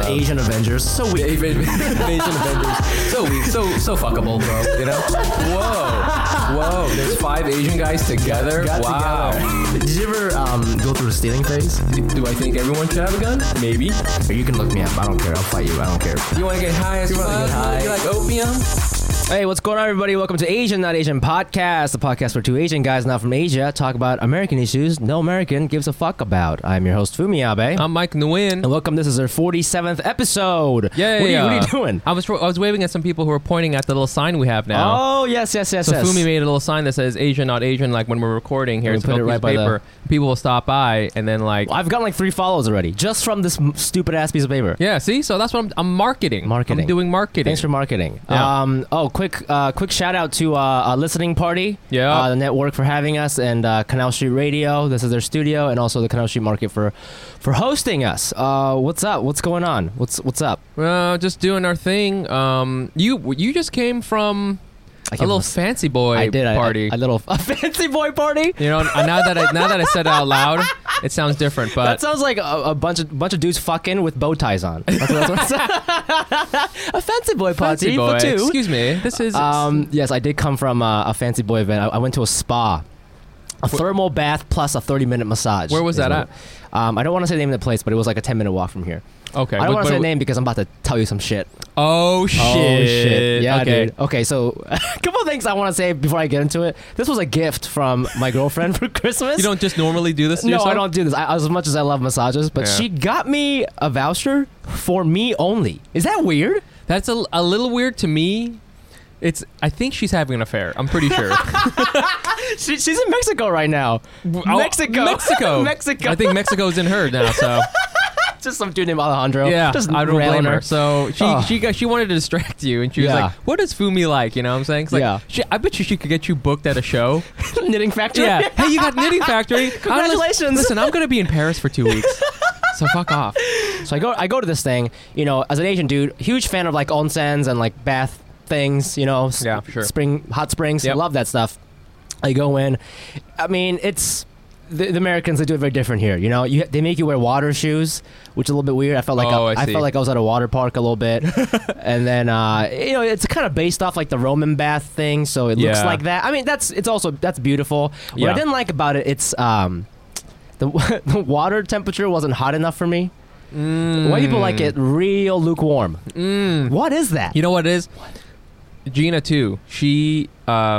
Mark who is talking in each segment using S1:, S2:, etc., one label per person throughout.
S1: Asian Avengers. So weak.
S2: Asian Avengers. So weak. So fuckable, bro. You know? Whoa. There's 5 Asian guys together. Wow.
S1: Did you ever go through a stealing phase?
S2: Do I think everyone should have a gun? Maybe.
S1: Or you can look me up. I don't care. I'll fight you. I don't care.
S2: You want to get high as fuck? You like opium?
S1: Hey, what's going on, everybody? Welcome to Asian Not Asian Podcast, the podcast where 2 Asian guys not from Asia talk about American issues no American gives a fuck about. I'm your host, Fumi Abe.
S2: I'm Mike Nguyen.
S1: And welcome. This is our 47th episode.
S2: Yeah.
S1: What are you doing?
S2: I was waving at some people who were pointing at the little sign we have now.
S1: Oh, yes. So
S2: Fumi made a little sign that says Asian Not Asian, like when we're recording here.
S1: We
S2: It's
S1: put it right by
S2: paper. People will stop by and then like...
S1: Well, I've gotten like 3 follows already just from this stupid ass piece of paper.
S2: Yeah, see? So that's what I'm marketing. I'm doing marketing.
S1: Thanks for marketing.
S2: Yeah.
S1: Quick shout out to a listening party.
S2: Yeah.
S1: The network for having us, and Canal Street Radio. This is their studio, and also the Canal Street Market for hosting us. What's up? What's going on? What's up?
S2: Just doing our thing. You just came from a little fancy boy party.
S1: A fancy boy party.
S2: You know, now that I said it out loud, it sounds different. But
S1: that sounds like a bunch of dudes fucking with bow ties on. That's what a fancy boy party
S2: fancy boy.
S1: for 2.
S2: Excuse me. This is
S1: yes, I did come from a fancy boy event. I went to a spa. A thermal bath plus a 30-minute massage.
S2: Where was that at?
S1: I don't want to say the name of the place, but it was like a 10-minute walk from here.
S2: Okay.
S1: I don't want to say the name because I'm about to tell you some shit.
S2: Oh shit.
S1: Yeah,
S2: okay.
S1: dude. Okay, so a couple of things I want to say before I get into it. This was a gift from my girlfriend for Christmas.
S2: You don't just normally do this to yourself?
S1: No, I don't do this. As much as I love massages, but she got me a voucher for me only. Is that weird?
S2: That's a little weird to me. I think she's having an affair. I'm pretty sure.
S1: She's in Mexico right now. Mexico.
S2: I think Mexico's in her now, so...
S1: Just some dude named Alejandro.
S2: Yeah,
S1: just
S2: I don't blame her.
S1: her.
S2: So she wanted to distract you, and she was like, "What is Fumi like?" You know what I'm saying? It's like, I bet you she could get you booked at a show.
S1: Knitting Factory.
S2: Yeah. Hey, you got Knitting Factory.
S1: Congratulations.
S2: Listen, I'm gonna be in Paris for 2 weeks, so fuck off.
S1: So I go to this thing. You know, as an Asian dude, huge fan of like onsens and like bath things. You know,
S2: yeah, sure.
S1: Hot springs.
S2: Yep.
S1: Love that stuff. I go in. I mean, it's. The Americans, they do it very different here. You know, they make you wear water shoes, which is a little bit weird. I felt like I felt like I was at a water park a little bit, and then you know, it's kind of based off like the Roman bath thing, so it looks like that. I mean, that's beautiful. What I didn't like about it, it's the water temperature wasn't hot enough for me. White people like it real lukewarm. What is that?
S2: You know what it is? Gina too. She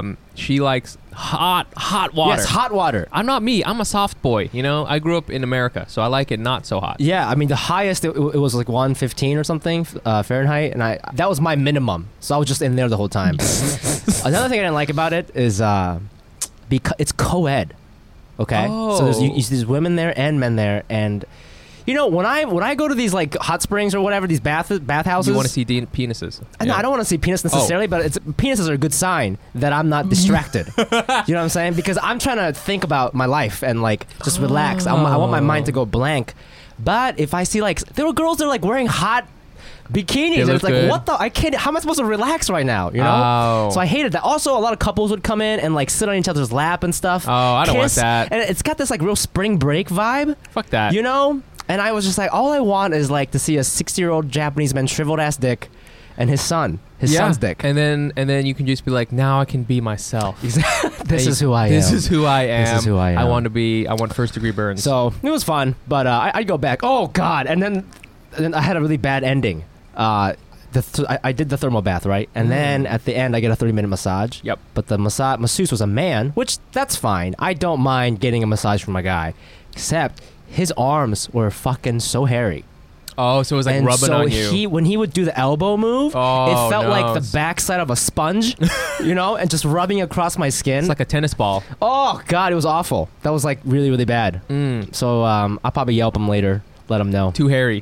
S2: likes hot water.
S1: Yes, hot water.
S2: I'm not me. I'm a soft boy. You know, I grew up in America, so I like it not so hot.
S1: Yeah, I mean the highest it was like 115 or something Fahrenheit, and that was my minimum. So I was just in there the whole time. Another thing I didn't like about it is because it's co-ed. Okay, so there's women there and men there, and you know, when I go to these like hot springs or whatever, these bathhouses,
S2: you want to see penises.
S1: No, I don't want to see penis necessarily, but penises are a good sign that I'm not distracted. You know what I'm saying? Because I'm trying to think about my life and like just relax. I want my mind to go blank. But if I see like there were girls that are like wearing hot bikinis, and it's like, what the? I can't. How am I supposed to relax right now? You know. So I hated that. Also, a lot of couples would come in and like sit on each other's lap and stuff.
S2: Oh, I don't want that.
S1: And it's got this like real spring break vibe.
S2: Fuck that.
S1: You know. And I was just like, all I want is like to see a 60-year-old Japanese man shriveled ass dick, and his son's dick.
S2: And then you can just be like, now I can be myself.
S1: This is who I am.
S2: This is who I am.
S1: This is who I am.
S2: I want first-degree burns.
S1: So it was fun, but I'd go back. Oh God! And then I had a really bad ending. I did the thermal bath, right? And then at the end, I get a 30-minute massage.
S2: Yep.
S1: But the masseuse was a man, which that's fine. I don't mind getting a massage from a guy, except his arms were fucking so hairy.
S2: Oh, so it was like rubbing on you.
S1: When he would do the elbow move, it felt like the backside of a sponge, you know, and just rubbing across my skin.
S2: It's like a tennis ball.
S1: Oh God, it was awful. That was like really, really bad. So I'll probably Yelp him later, let him know.
S2: Too hairy.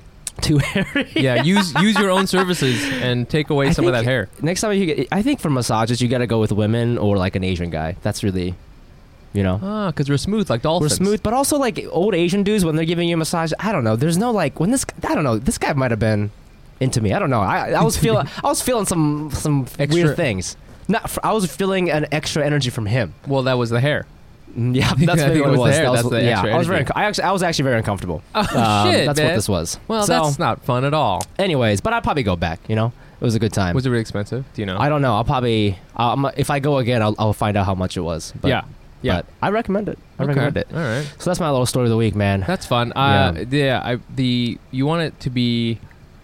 S2: Yeah, use your own services and take away some of that hair.
S1: Next time I think for massages you got to go with women or like an Asian guy. That's really, you know.
S2: Because we're smooth like dolphins.
S1: We're smooth, but also like old Asian dudes when they're giving you a massage. I don't know. There's no like when this. I don't know. This guy might have been into me. I don't know. I was feeling some weird things. I was feeling an extra energy from him.
S2: Well, that was the hair.
S1: Yeah, that's maybe what it was.
S2: There. That's the extra
S1: I was actually very uncomfortable.
S2: Oh shit,
S1: that's
S2: man.
S1: what this was.
S2: Well, that's not fun at all.
S1: Anyways, but I'd probably go back. You know, it was a good time.
S2: Was it really expensive? Do you know?
S1: I don't know. I'll probably if I go again, I'll find out how much it was. But,
S2: yeah.
S1: But I recommend it. I recommend it.
S2: All right.
S1: So that's my little story of the week, man.
S2: That's fun. You want it to be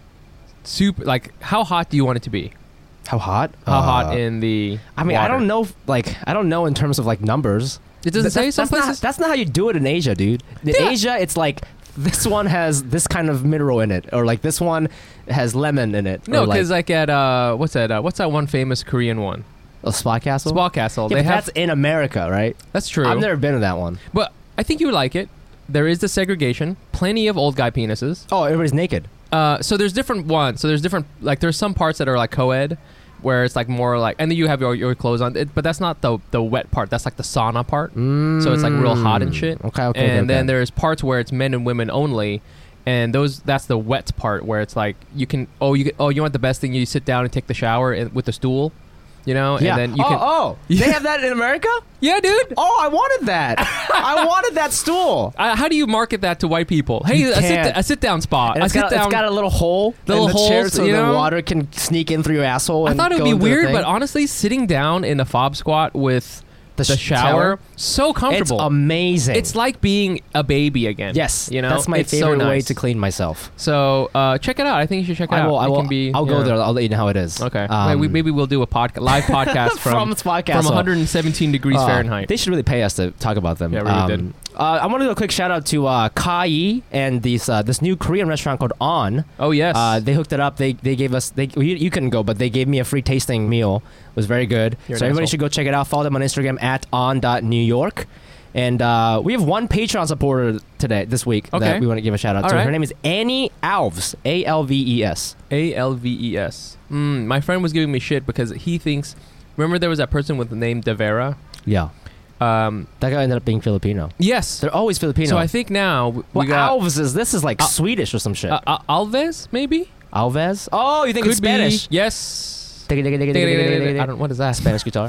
S2: super. Like, how hot do you want it to be?
S1: How hot?
S2: How hot in the?
S1: I mean,
S2: water?
S1: I don't know. Like, I don't know in terms of like numbers.
S2: It doesn't say some places.
S1: That's not how you do it in Asia, dude. In Asia, it's like this one has this kind of mineral in it, or like this one has lemon in it.
S2: No, because like at what's that one famous Korean one?
S1: A Spa Castle.
S2: Spa Castle.
S1: Yeah, that's in America, right?
S2: That's true.
S1: I've never been to that one.
S2: But I think you would like it. There is the segregation. Plenty of old guy penises.
S1: Oh, everybody's naked.
S2: So there's different ones. So there's different, like there's some parts that are like co-ed, where it's like more like, and then you have your clothes on. But that's not the wet part. That's like the sauna part. So it's like real hot and shit.
S1: Okay.
S2: And then there's parts where it's men and women only. And that's the wet part where it's like you want the best thing, you sit down and take the shower with the stool. You know,
S1: yeah.
S2: And then you can.
S1: They have that in America?
S2: Yeah, dude.
S1: Oh, I wanted that. I wanted that stool.
S2: How do you market that to white people? Hey, a sit down spot.
S1: It's got a little hole,
S2: little
S1: in the chair, so
S2: the
S1: water can sneak in through your asshole.
S2: I thought it would be weird, but honestly, sitting down in a fob squat with the shower, so comfortable.
S1: It's amazing.
S2: It's like being a baby again.
S1: Yes,
S2: you know,
S1: that's my favorite way to clean myself.
S2: So check it out. I think you should check it out.
S1: I'll go there. I'll let you know how it is.
S2: Okay. Maybe we'll do a live podcast from 117 degrees Fahrenheit.
S1: They should really pay us to talk about them.
S2: Yeah, really did.
S1: I want to do a quick shout out to Kai and this new Korean restaurant called On.
S2: Oh yes.
S1: They hooked it up. They gave us. You couldn't go, but they gave me a free tasting meal. It was very good. So everybody should go check it out. Follow them on Instagram at on.newyork. And we have one Patreon supporter this week that we want to give a shout out to. Her name is Annie Alves. Alves.
S2: Alves. My friend was giving me shit because he thinks. Remember, there was that person with the name Devera.
S1: Yeah. That guy ended up being Filipino.
S2: Yes,
S1: they're always Filipino.
S2: So I think now
S1: we got Alves. This is like Swedish or some shit.
S2: Alves, maybe.
S1: Alves. Oh, you think it's Spanish?
S2: Yes.
S1: I don't.
S2: What is that?
S1: Spanish guitar.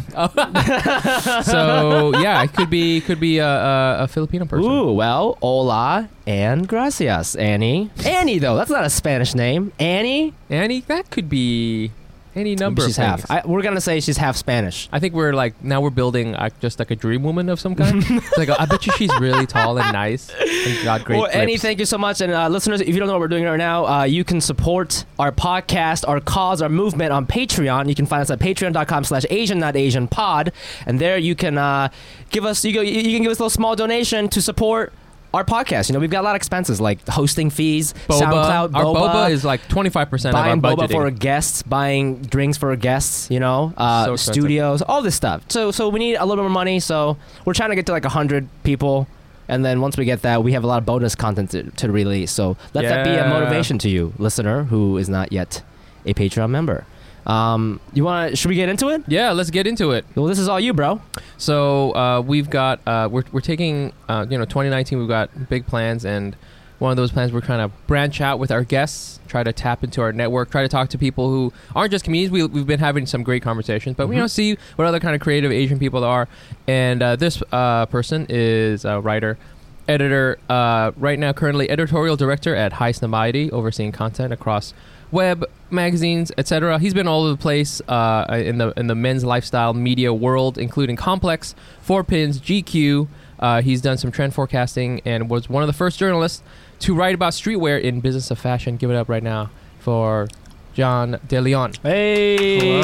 S2: So yeah, it could be a Filipino person.
S1: Ooh, well, hola and gracias, Annie. Annie though, that's not a Spanish name. Annie,
S2: that could be any number of things.
S1: We're gonna say she's half Spanish.
S2: I think we're building just like a dream woman of some kind. It's like I bet you she's really tall and nice and got great. Well,
S1: Annie, thank you so much. And listeners, if you don't know what we're doing right now, you can support our podcast, our cause, our movement on Patreon. You can find us at patreon.com/AsianNotAsianPod, and there you can give us. You can give us a little small donation to support our podcast. You know, we've got a lot of expenses like hosting fees, SoundCloud,
S2: Boba. Our Boba is like 25% of our budgeting.
S1: Buying Boba for our guests, buying drinks for our guests, you know, studios, all this stuff. So we need a little bit more money. So we're trying to get to like 100 people. And then once we get that, we have a lot of bonus content to release. So let that be a motivation to you, listener, who is not yet a Patreon member. Should we get into it?
S2: Yeah, let's get into it.
S1: Well, this is all you, bro.
S2: So we've got we're taking 2019. We've got big plans, and one of those plans we're trying to branch out with our guests, try to tap into our network, try to talk to people who aren't just comedians. We've been having some great conversations, but see what other kind of creative Asian people there are. And this person is a writer, editor, right now currently editorial director at Heist Namiety, overseeing content across web, magazines, etc. He's been all over the place in the men's lifestyle media world, including Complex, 4Pins, GQ. He's done some trend forecasting and was one of the first journalists to write about streetwear in Business of Fashion. Give it up right now for John DeLeon.
S1: Hey!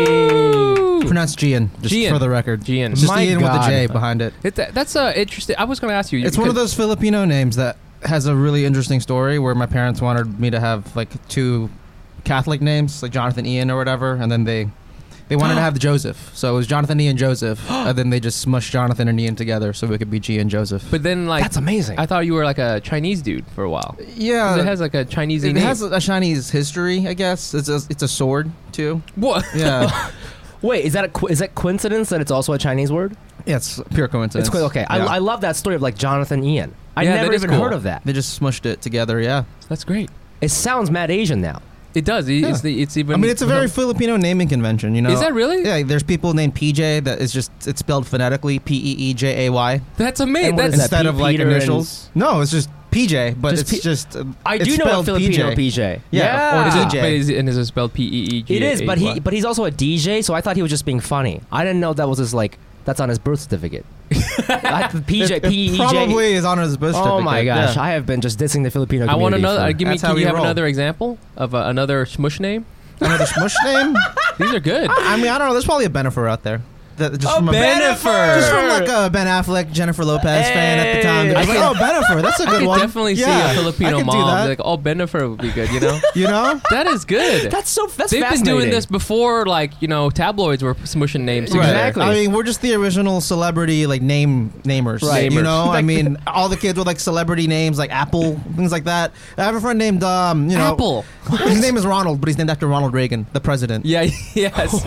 S2: Woo!
S3: Pronounced Gian, just for the record.
S2: Gian.
S3: It's just Ian with a J behind it.
S2: That's interesting. I was going to ask you.
S3: It's one of those Filipino names that has a really interesting story where my parents wanted me to have like two Catholic names, like Jonathan Ian or whatever, and then they wanted to have the Joseph. So it was Jonathan Ian Joseph, and then they just smushed Jonathan and Ian together so it could be G and Joseph.
S2: But then, like,
S1: that's amazing.
S2: I thought you were like a Chinese dude for a while.
S3: Yeah,
S2: it has like a Chinese name.
S3: It has a Chinese history, I guess. It's a sword too.
S2: What?
S3: Yeah.
S1: Wait, is that coincidence that it's also a Chinese word?
S3: Yeah, it's pure coincidence.
S1: It's okay. Yeah. I love that story of like Jonathan Ian. I never even heard of that.
S3: They just smushed it together. Yeah,
S2: that's great.
S1: It sounds mad Asian now.
S2: It does. It's even.
S3: I mean, it's a very Filipino naming convention. You know,
S2: is that really?
S3: Yeah. There's people named PJ that is just it's spelled phonetically PEEJAY.
S2: That's amazing. That's
S3: instead of like initials. No, it's just PJ, but it's just.
S1: I do know a Filipino PJ.
S3: Yeah. Or DJ.
S2: And is it spelled PEEJ?
S1: It is, but he's also a DJ, so I thought he was just being funny. I didn't know that was his like. That's on his birth certificate. PJ,
S3: it probably is on his birth certificate.
S1: Oh my gosh, I have been just dissing the Filipino community.
S2: I want to know. Can you have another example of another smush name?
S3: Another smush name?
S2: These are good.
S3: I mean, I don't know. There's probably a Bennifer out there.
S1: Just from
S3: like a Ben Affleck, Jennifer Lopez fan at the time. Like, oh, Bennifer, that's a good one.
S2: I could definitely see a Filipino mom be like, oh, Bennifer would be good, you know?
S3: You know?
S2: That is good.
S1: That's
S2: They've been doing this before, like, you know, tabloids were smushing names together.
S1: Exactly.
S3: I mean, we're just the original celebrity, like, namers.
S1: Right.
S3: You know? I mean, all the kids with, like, celebrity names, like Apple, things like that. I have a friend named, you know.
S2: Apple.
S3: His name is Ronald, but he's named after Ronald Reagan, the president.
S2: Yeah, yes.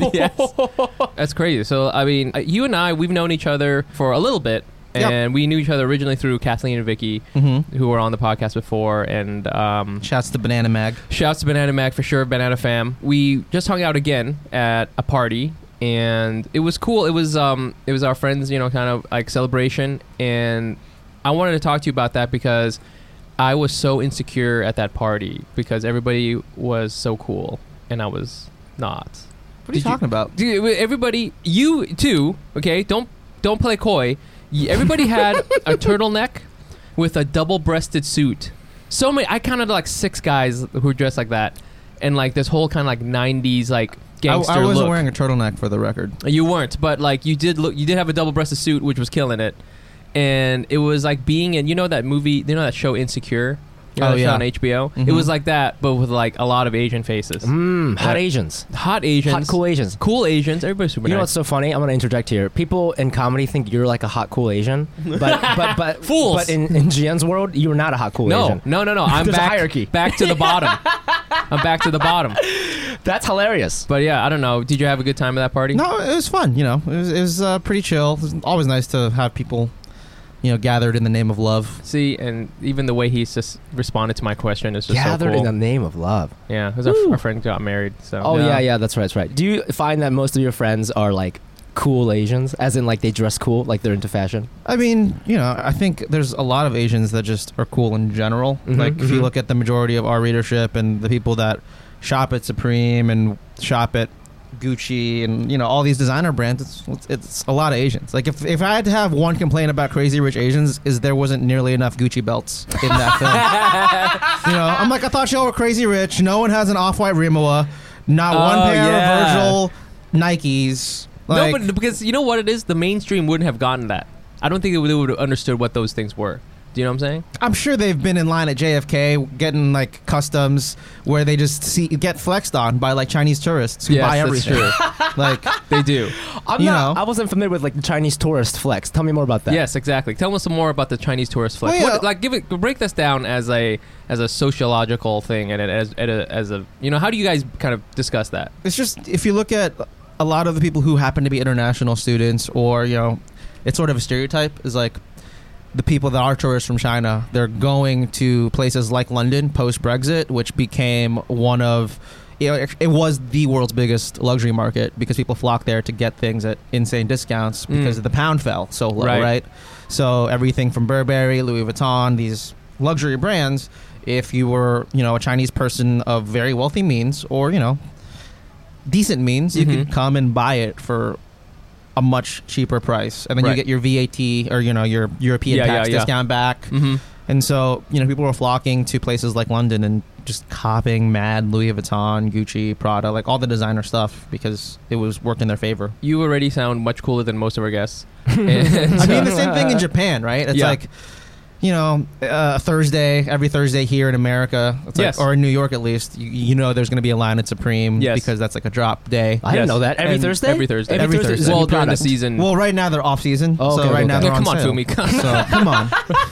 S2: That's crazy. So, I mean, you and we've known each other for a little bit, and we knew each other originally through Kathleen and Vicky, who were on the podcast before. And
S3: shouts to Banana Mag.
S2: Shouts to Banana Mag for sure, Banana Fam. We just hung out again at a party, and it was cool. It was our friends, you know, kind of like celebration, and I wanted to talk to you about that because I was so insecure at that party because everybody was so cool, and I was not.
S3: What are you talking about?
S2: Everybody, you too, okay? Don't play coy. Everybody had a turtleneck with a double-breasted suit. So many. I counted like 6 guys who were dressed like that, and like this whole kind of like 90s like gangster look.
S3: I wasn't wearing a turtleneck for the record.
S2: You weren't, but like you did have a double-breasted suit, which was killing it, and it was like being in. You know that movie? You know that show Insecure? You know, on HBO. It was like that, but with like a lot of Asian faces.
S1: Hot Asians.
S2: Hot
S1: cool Asians.
S2: Cool Asians. Everybody's super nice.
S1: You know what's so funny? I'm gonna interject here. People in comedy think you're like a hot cool Asian, but
S2: fools.
S1: But in Jian's world, you're not a hot cool Asian.
S2: No. I'm
S1: There's
S2: back.
S1: A hierarchy.
S2: Back to the bottom. I'm back to the bottom.
S1: That's hilarious.
S2: But yeah, I don't know. Did you have a good time at that party?
S3: No, it was fun. You know, it was pretty chill. It was always nice to have people, you know, gathered in the name of love.
S2: See, and even the way he's just responded to my question is just
S1: gathered
S2: so cool.
S1: in the name of love.
S2: Yeah, because our friend got married. So.
S1: Oh yeah, that's right. Do you find that most of your friends are like cool Asians, as in like they dress cool, like they're into fashion?
S3: I mean, you know, I think there's a lot of Asians that just are cool in general. If you look at the majority of our readership and the people that shop at Supreme and shop at Gucci and, you know, all these designer brands, it's a lot of Asians. Like if I had to have one complaint about Crazy Rich Asians is there wasn't nearly enough Gucci belts in that film. You know, I'm like, I thought y'all were crazy rich. No one has an Off-White Rimowa, not one pair of Virgil Nikes. Like,
S2: no, but because you know what it is, the mainstream wouldn't have gotten that. I don't think they would have understood what those things were. Do you know what I'm saying?
S3: I'm sure they've been in line at JFK getting like customs where they just get flexed on by like Chinese tourists who buy everything.
S2: That's true.
S3: Like
S2: they do.
S1: I wasn't familiar with like the Chinese tourist flex. Tell me more about that.
S2: Yes, exactly. Tell us some more about the Chinese tourist flex.
S3: Well, yeah.
S2: Break this down as a sociological thing and as a you know, how do you guys kind of discuss that?
S3: It's just if you look at a lot of the people who happen to be international students, or you know, it's sort of a stereotype is like. The people that are tourists from China, they're going to places like London post-Brexit, which became one of, you know, it was the world's biggest luxury market because people flock there to get things at insane discounts because the pound fell so low, right? So everything from Burberry, Louis Vuitton, these luxury brands, if you were, you know, a Chinese person of very wealthy means or, you know, decent means, you could come and buy it for a much cheaper price, and then you get your VAT or, you know, your European tax discount back. And so, you know, people were flocking to places like London and just copying mad Louis Vuitton, Gucci, Prada, like all the designer stuff because it was worked in their favor.
S2: You already sound much cooler than most of our guests.
S3: I mean, the same thing in Japan, right? It's like, you know, every Thursday here in America, it's like, or in New York at least, you know there's going to be a line at Supreme because that's like a drop day.
S1: I didn't know that. Every Thursday?
S2: Every Thursday. Well, during the season.
S3: Well, right now they're off season.
S1: Oh, okay,
S3: so right now they're on
S2: come on,
S3: sale.
S2: Fumi.
S3: So come on.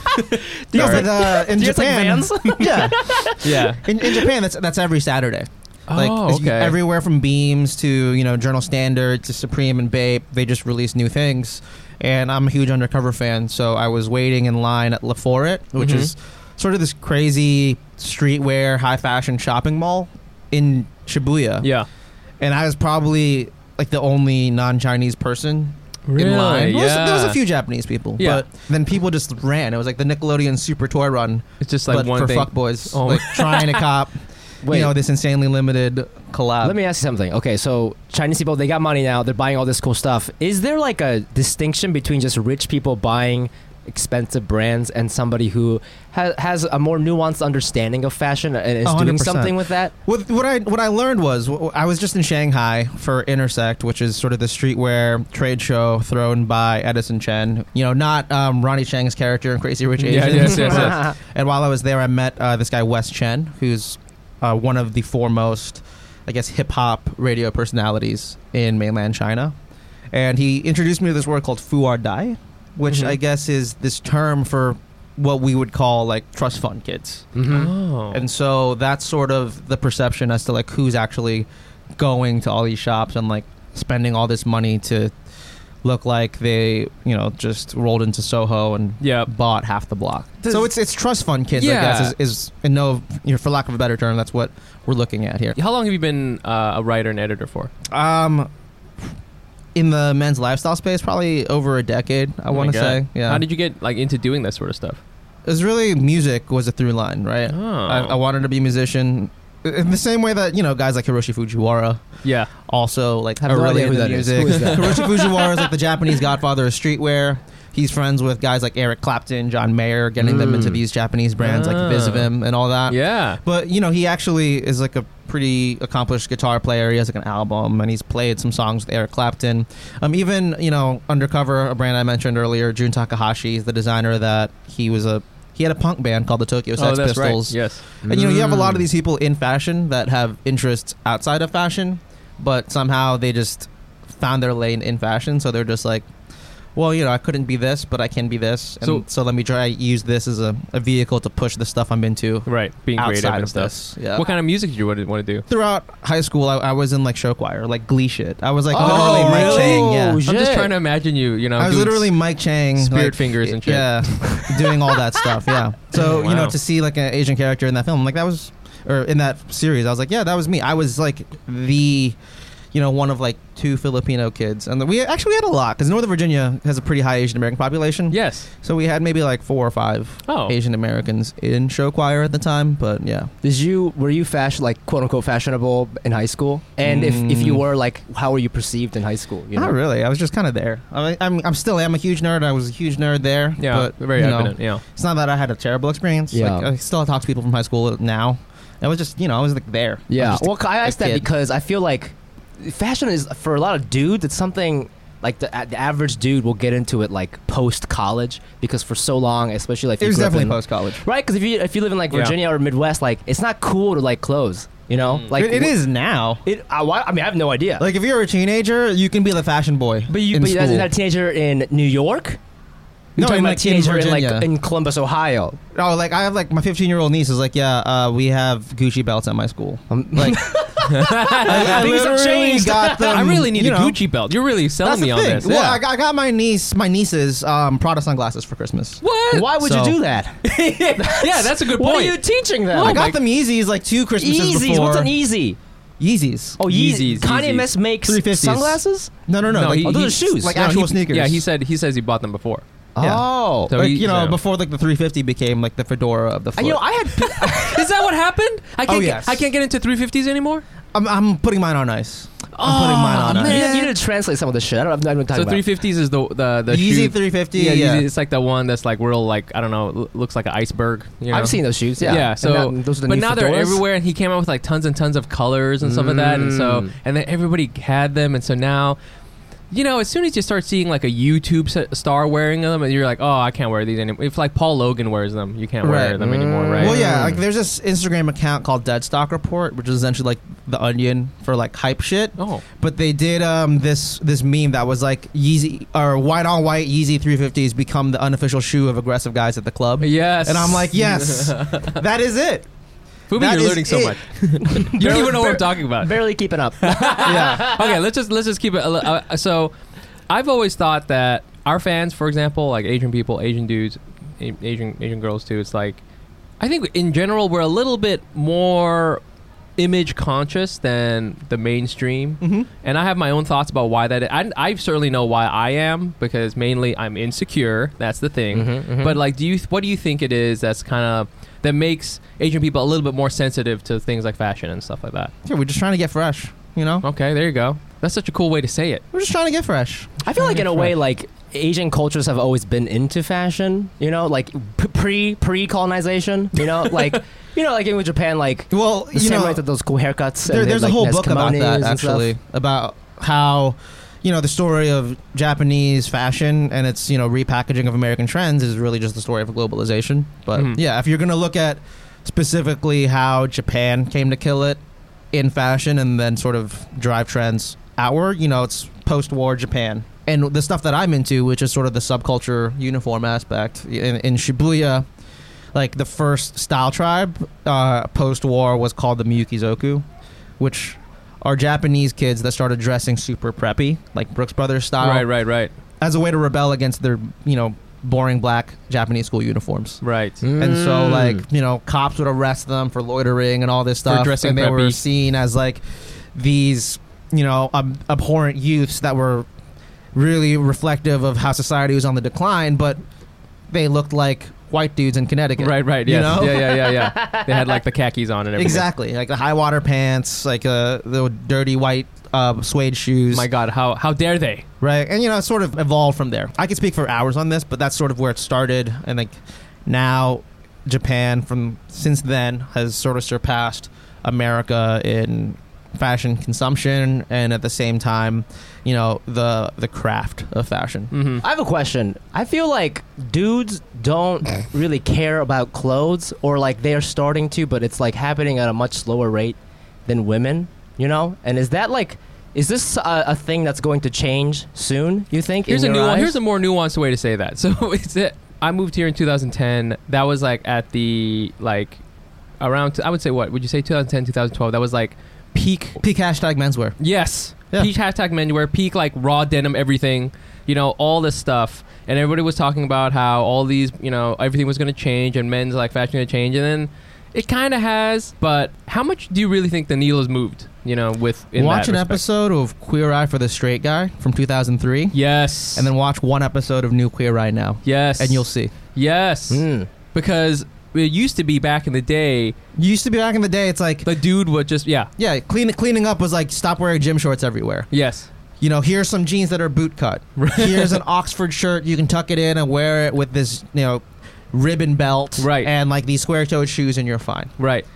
S3: In Japan, in Japan, that's every Saturday. Like everywhere from Beams to, you know, Journal Standard to Supreme and Bape, they just release new things. And I'm a huge Undercover fan, so I was waiting in line at La Foret, which is sort of this crazy streetwear, high fashion shopping mall in Shibuya.
S2: Yeah.
S3: And I was probably like the only non-Chinese person
S2: Really?
S3: in line.
S2: Yeah.
S3: There was a few Japanese people,
S2: Yeah.
S3: but then people just ran. It was like the Nickelodeon Super Toy Run,
S2: It's just like
S3: but
S2: one
S3: for
S2: thing.
S3: fuckboys,
S2: Oh.
S3: like trying to cop,
S1: Wait.
S3: this insanely limited collab.
S1: Let me ask you something. Okay, so Chinese people, they got money now. They're buying all this cool stuff. Is there like a distinction between just rich people buying expensive brands and somebody who has a more nuanced understanding of fashion and is doing
S3: 100%.
S1: something with that?
S3: What I learned was I was just in Shanghai for Intersect, which is sort of the streetwear trade show thrown by Edison Chen. Not Ronnie Chang's character in Crazy Rich Asians.
S2: Yes.
S3: And while I was there, I met this guy Wes Chen, who's one of the foremost, I guess, hip hop radio personalities in mainland China, and he introduced me to this word called Fuar Dai, which I guess is this term for what we would call like trust fund kids.
S2: Oh.
S3: And so that's sort of the perception as to like who's actually going to all these shops and like spending all this money to look like they, just rolled into Soho and bought half the block. So it's trust fund kids, I guess, is for lack of a better term, that's what we're looking at here.
S2: How long have you been a writer and editor for?
S3: In the men's lifestyle space, probably over a decade, I want to say. Yeah.
S2: How did you get like into doing this sort of stuff?
S3: It was really music was a through line, right?
S2: Oh.
S3: I wanted to be a musician in the same way that, guys like Hiroshi Fujiwara
S2: Yeah.
S3: also like
S1: have
S3: are
S1: no
S3: really
S1: idea who
S3: into
S1: that is.
S3: music.
S1: Who is that?
S3: Hiroshi Fujiwara is like the Japanese godfather of streetwear. He's friends with guys like Eric Clapton, John Mayer, getting them into these Japanese brands like Visivim and all that.
S2: Yeah.
S3: But, he actually is like a pretty accomplished guitar player. He has like an album and he's played some songs with Eric Clapton. Even, Undercover, a brand I mentioned earlier, Jun Takahashi is the designer that he had a punk band called the Tokyo Sex Pistols.
S2: Right. Yes.
S3: And you have a lot of these people in fashion that have interests outside of fashion, but somehow they just found their lane in fashion. So they're just like, well, I couldn't be this, but I can be this. And so let me try use this as a vehicle to push the stuff I'm into.
S2: Right. Being creative
S3: outside
S2: and
S3: of
S2: stuff.
S3: this. Yeah.
S2: What kind of music did you want to do?
S3: Throughout high school, I was in like show choir, like Glee shit. I was like
S1: Oh,
S3: literally Mike
S1: really?
S3: Chang. Yeah.
S1: Oh,
S2: I'm just
S1: shit.
S2: trying to imagine you,
S3: I was
S2: doing
S3: literally Mike Chang,
S2: spirit
S3: like,
S2: fingers and shit.
S3: Yeah, doing all that stuff. Yeah. So
S2: Wow.
S3: to see like an Asian character in that film, like that was, or in that series, I was like, yeah, that was me. I was like the, one of like 2 Filipino kids, and we actually had a lot because Northern Virginia has a pretty high Asian American population.
S2: Yes.
S3: So we had maybe like 4 or 5 Asian Americans in show choir at the time. But yeah.
S1: Were you quote unquote fashionable in high school? And if you were, like, how were you perceived in high school?
S3: Not really. I was just kind of there. I'm still am a huge nerd. I was a huge nerd there.
S2: Yeah.
S3: But,
S2: very evident. Yeah.
S3: It's not that I had a terrible experience.
S1: Yeah.
S3: Like, I still talk to people from high school now. It was just, I was like there.
S1: Yeah.
S3: Well,
S1: I asked that because I feel like fashion is, for a lot of dudes, it's something like the average dude will get into it like post college, because for so long, especially like
S3: it was definitely post college,
S1: right? Because if you live in like Virginia or Midwest, like it's not cool to like clothes, like
S3: it is now.
S1: I mean, I have no idea.
S3: Like if you're a teenager, you can be the fashion boy.
S1: But you're not a teenager in New York. You're talking about a teenager in Columbus, Ohio.
S3: Oh, like I have like my 15-year-old niece is like, we have Gucci belts at my school. Like. I
S1: literally
S3: got them.
S2: I really need a Gucci belt. You're really selling me on this.
S3: Well,
S2: Yeah.
S3: I got my nieces Prada sunglasses for Christmas.
S2: What?
S1: Why would you do that?
S2: Yeah, that's a good point.
S1: What are you teaching them?
S3: I got them Yeezys like 2 Christmases
S1: Yeezys.
S3: before.
S1: What's an Yeezy?
S3: Yeezys.
S1: Oh, Yeezys. Kanye West makes
S3: 350s.
S1: Sunglasses?
S3: No.
S1: Those are shoes.
S3: Like actual sneakers.
S2: Yeah, he says he bought them before.
S3: Yeah.
S1: Oh.
S2: So
S3: like, before like the 350 became like the fedora of the foot.
S1: I had.
S2: Is that what happened? I can't
S3: yes.
S2: I can't get into 350s anymore?
S3: I'm putting mine on ice. I'm putting mine on ice.
S1: You need to translate some of this shit. I don't know what I'm
S2: So
S1: talking about.
S2: 350s is the
S3: Yeezy
S2: shoe.
S3: 350.
S2: Yeah,
S3: Yeah.
S2: Yeezy, it's like the one that's like real, like, I don't know, looks like an iceberg.
S1: I've seen those shoes. Yeah.
S2: Yeah. So,
S1: those are the
S2: but
S1: new
S2: now they're
S1: fedoras?
S2: everywhere, and he came out with like tons and tons of colors and stuff like that, and then everybody had them, and so now. As soon as you start seeing like a YouTube star wearing them, and you're like, oh, I can't wear these anymore. If like Paul Logan wears them, you can't wear them anymore, right?
S3: Well, yeah, like there's this Instagram account called Deadstock Report, which is essentially like the Onion for like hype shit.
S2: Oh.
S3: But they did this meme that was like Yeezy or white on white Yeezy 350s become the unofficial shoe of aggressive guys at the club.
S2: Yes.
S3: And I'm like, yes, that is it.
S2: Fubi,
S3: That
S2: you're
S3: is
S2: learning so
S3: it.
S2: much. You don't even know what I'm talking about.
S1: Barely keeping up.
S3: Yeah.
S2: Okay, let's just keep it. So, I've always thought that our fans, for example, like Asian people, Asian dudes, Asian girls too. It's like, I think in general we're a little bit more image conscious than the mainstream.
S3: Mm-hmm.
S2: And I have my own thoughts about why that is. I certainly know why I am, because mainly I'm insecure. That's the thing. But like, what do you think it is that's kind of that makes Asian people a little bit more sensitive to things like fashion and stuff like that?
S3: Yeah, we're just trying to get fresh, you know?
S2: Okay, there you go. That's such a cool way to say it.
S3: We're just trying to get fresh.
S1: I feel like in a way, like Asian cultures have always been into fashion, you know, like pre-colonization, you know, like like in Japan, like
S3: well,
S1: the samurai had those cool haircuts.
S3: There's a whole book about that
S1: actually,
S3: about how the story of Japanese fashion and its repackaging of American trends is really just the story of globalization. But yeah, if you're gonna look at specifically how Japan came to kill it in fashion and then sort of drive trends outward, it's post-war Japan. And the stuff that I'm into, which is sort of the subculture uniform aspect, in Shibuya, like the first style tribe post-war was called the Miyukizoku, which are Japanese kids that started dressing super preppy, like Brooks Brothers style.
S2: Right.
S3: As a way to rebel against their, boring black Japanese school uniforms.
S2: Right.
S3: And so, like, cops would arrest them for loitering and all this stuff.
S2: For dressing
S3: and they
S2: preppy.
S3: were seen as, like, these, abhorrent youths that were really reflective of how society was on the decline, but they looked like white dudes in Connecticut.
S2: Right. Yes. Yeah. They had like the khakis on and everything.
S3: Exactly. Like the high water pants, like the dirty white suede shoes.
S2: My God, how dare they?
S3: Right. And, it sort of evolved from there. I could speak for hours on this, but that's sort of where it started. And like now Japan since then has sort of surpassed America in fashion consumption and at the same time the craft of fashion.
S1: I have a question. I feel like dudes don't really care about clothes, or like they are starting to, but it's like happening at a much slower rate than women, and is this a thing that's going to change soon, you think?
S2: Here's a more nuanced way to say that. So I moved here in 2010. That was like at the around, I would say, what would you say, 2010 2012? That was like peak
S3: hashtag menswear.
S2: Yes.
S3: Yeah.
S2: Peak hashtag menswear, peak like raw denim, everything, all this stuff. And everybody was talking about how all these, everything was going to change and men's like fashion going to change. And then it kind of has. But how much do you really think the needle has moved,
S3: Watch an episode of Queer Eye for the Straight Guy from 2003.
S2: Yes.
S3: And then watch one episode of New Queer Eye now.
S2: Yes.
S3: And you'll see.
S2: Yes. Because it used to be back in the day.
S3: It's like
S2: the dude would just
S3: cleaning up was like stop wearing gym shorts everywhere.
S2: Yes.
S3: Here's some jeans that are boot cut. Here's an Oxford shirt, you can tuck it in and wear it with this ribbon belt,
S2: right,
S3: and like these square-toed shoes, and you're fine.
S2: Right.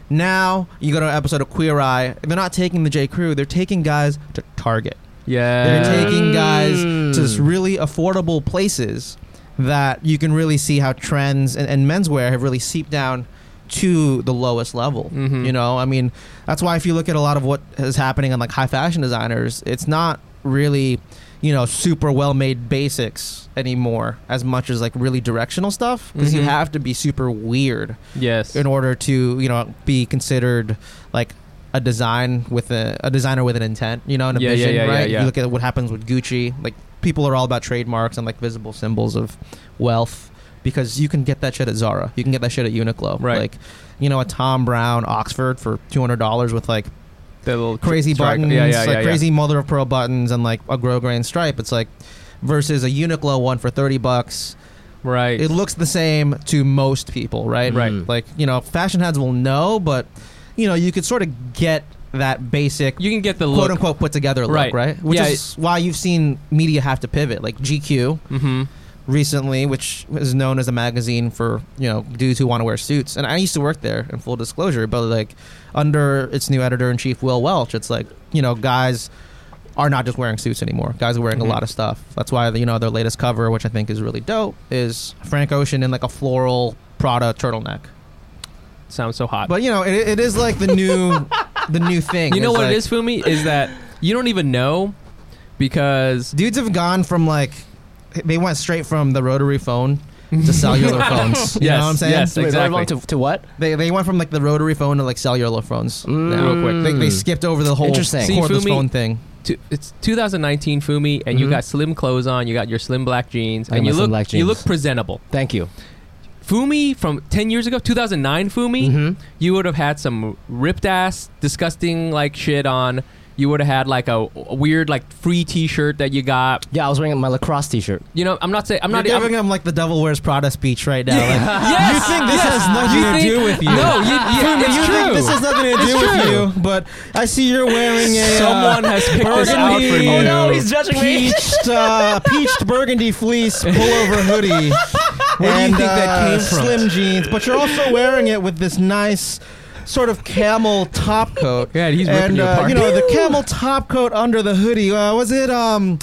S3: Now you go to an episode of Queer Eye, they're not taking the J. Crew, they're taking guys to Target.
S2: Yeah.
S3: They're taking guys to really affordable places that you can really see how trends and menswear have really seeped down to the lowest level. I mean, that's why if you look at a lot of what is happening on like high fashion designers, it's not really super well made basics anymore as much as like really directional stuff, because you have to be super weird in order to be considered like a designer with an intent, and a vision, right? You look at what happens with Gucci, like people are all about trademarks and like visible symbols of wealth, because you can get that shit at Zara, you can get that shit at Uniqlo,
S2: right?
S3: Like a Tom Brown Oxford for $200 with like
S2: the little
S3: crazy buttons, crazy mother of pearl buttons and like a grosgrain stripe. It's like versus a Uniqlo one for $30.
S2: Right.
S3: It looks the same to most people, right?
S2: Right.
S3: Like fashion heads will know, but you could sort of get that basic,
S2: you can get the
S3: quote unquote put together look, right? Which is why you've seen media have to pivot, like GQ recently, which is known as a magazine for dudes who want to wear suits. And I used to work there, in full disclosure, but like under its new editor-in-chief Will Welch, it's like guys are not just wearing suits anymore. Guys are wearing a lot of stuff. That's why their latest cover, which I think is really dope, is Frank Ocean in like a floral Prada turtleneck.
S2: Sounds so hot.
S3: But it is like the new the new thing.
S2: You know what it is, Fumi? Is that you don't even know, because
S3: dudes have gone from like, they went straight from the rotary phone to cellular phones. You know what I'm saying?
S2: Yes, exactly.
S1: To what?
S3: They went from like the rotary phone to like cellular phones.
S2: Real quick.
S3: They skipped over the whole cordless phone thing.
S2: It's 2019, Fumi, and you got slim clothes on. You got your slim black jeans, and you look presentable.
S1: Thank you.
S2: Fumi from 10 years ago, 2009 Fumi, you would have had some ripped ass, disgusting like shit on. You would have had like a weird like free T-shirt that you got.
S1: Yeah, I was wearing my lacrosse T-shirt.
S2: You know, I'm not saying
S3: You're giving him like the Devil Wears Prada speech right now. Like,
S2: yes,
S3: you think this has nothing to do with you?
S2: No,
S3: you think this has nothing to do with you, but I see you're wearing a
S2: someone has picked this out for you.
S1: Oh no, he's judging me.
S3: Peached burgundy fleece pullover hoodie.
S2: Where do you think that came from?
S3: Slim jeans, but you're also wearing it with this nice sort of camel top coat.
S2: Yeah, he's ripping you apart.
S3: You know, the camel top coat under the hoodie. Was it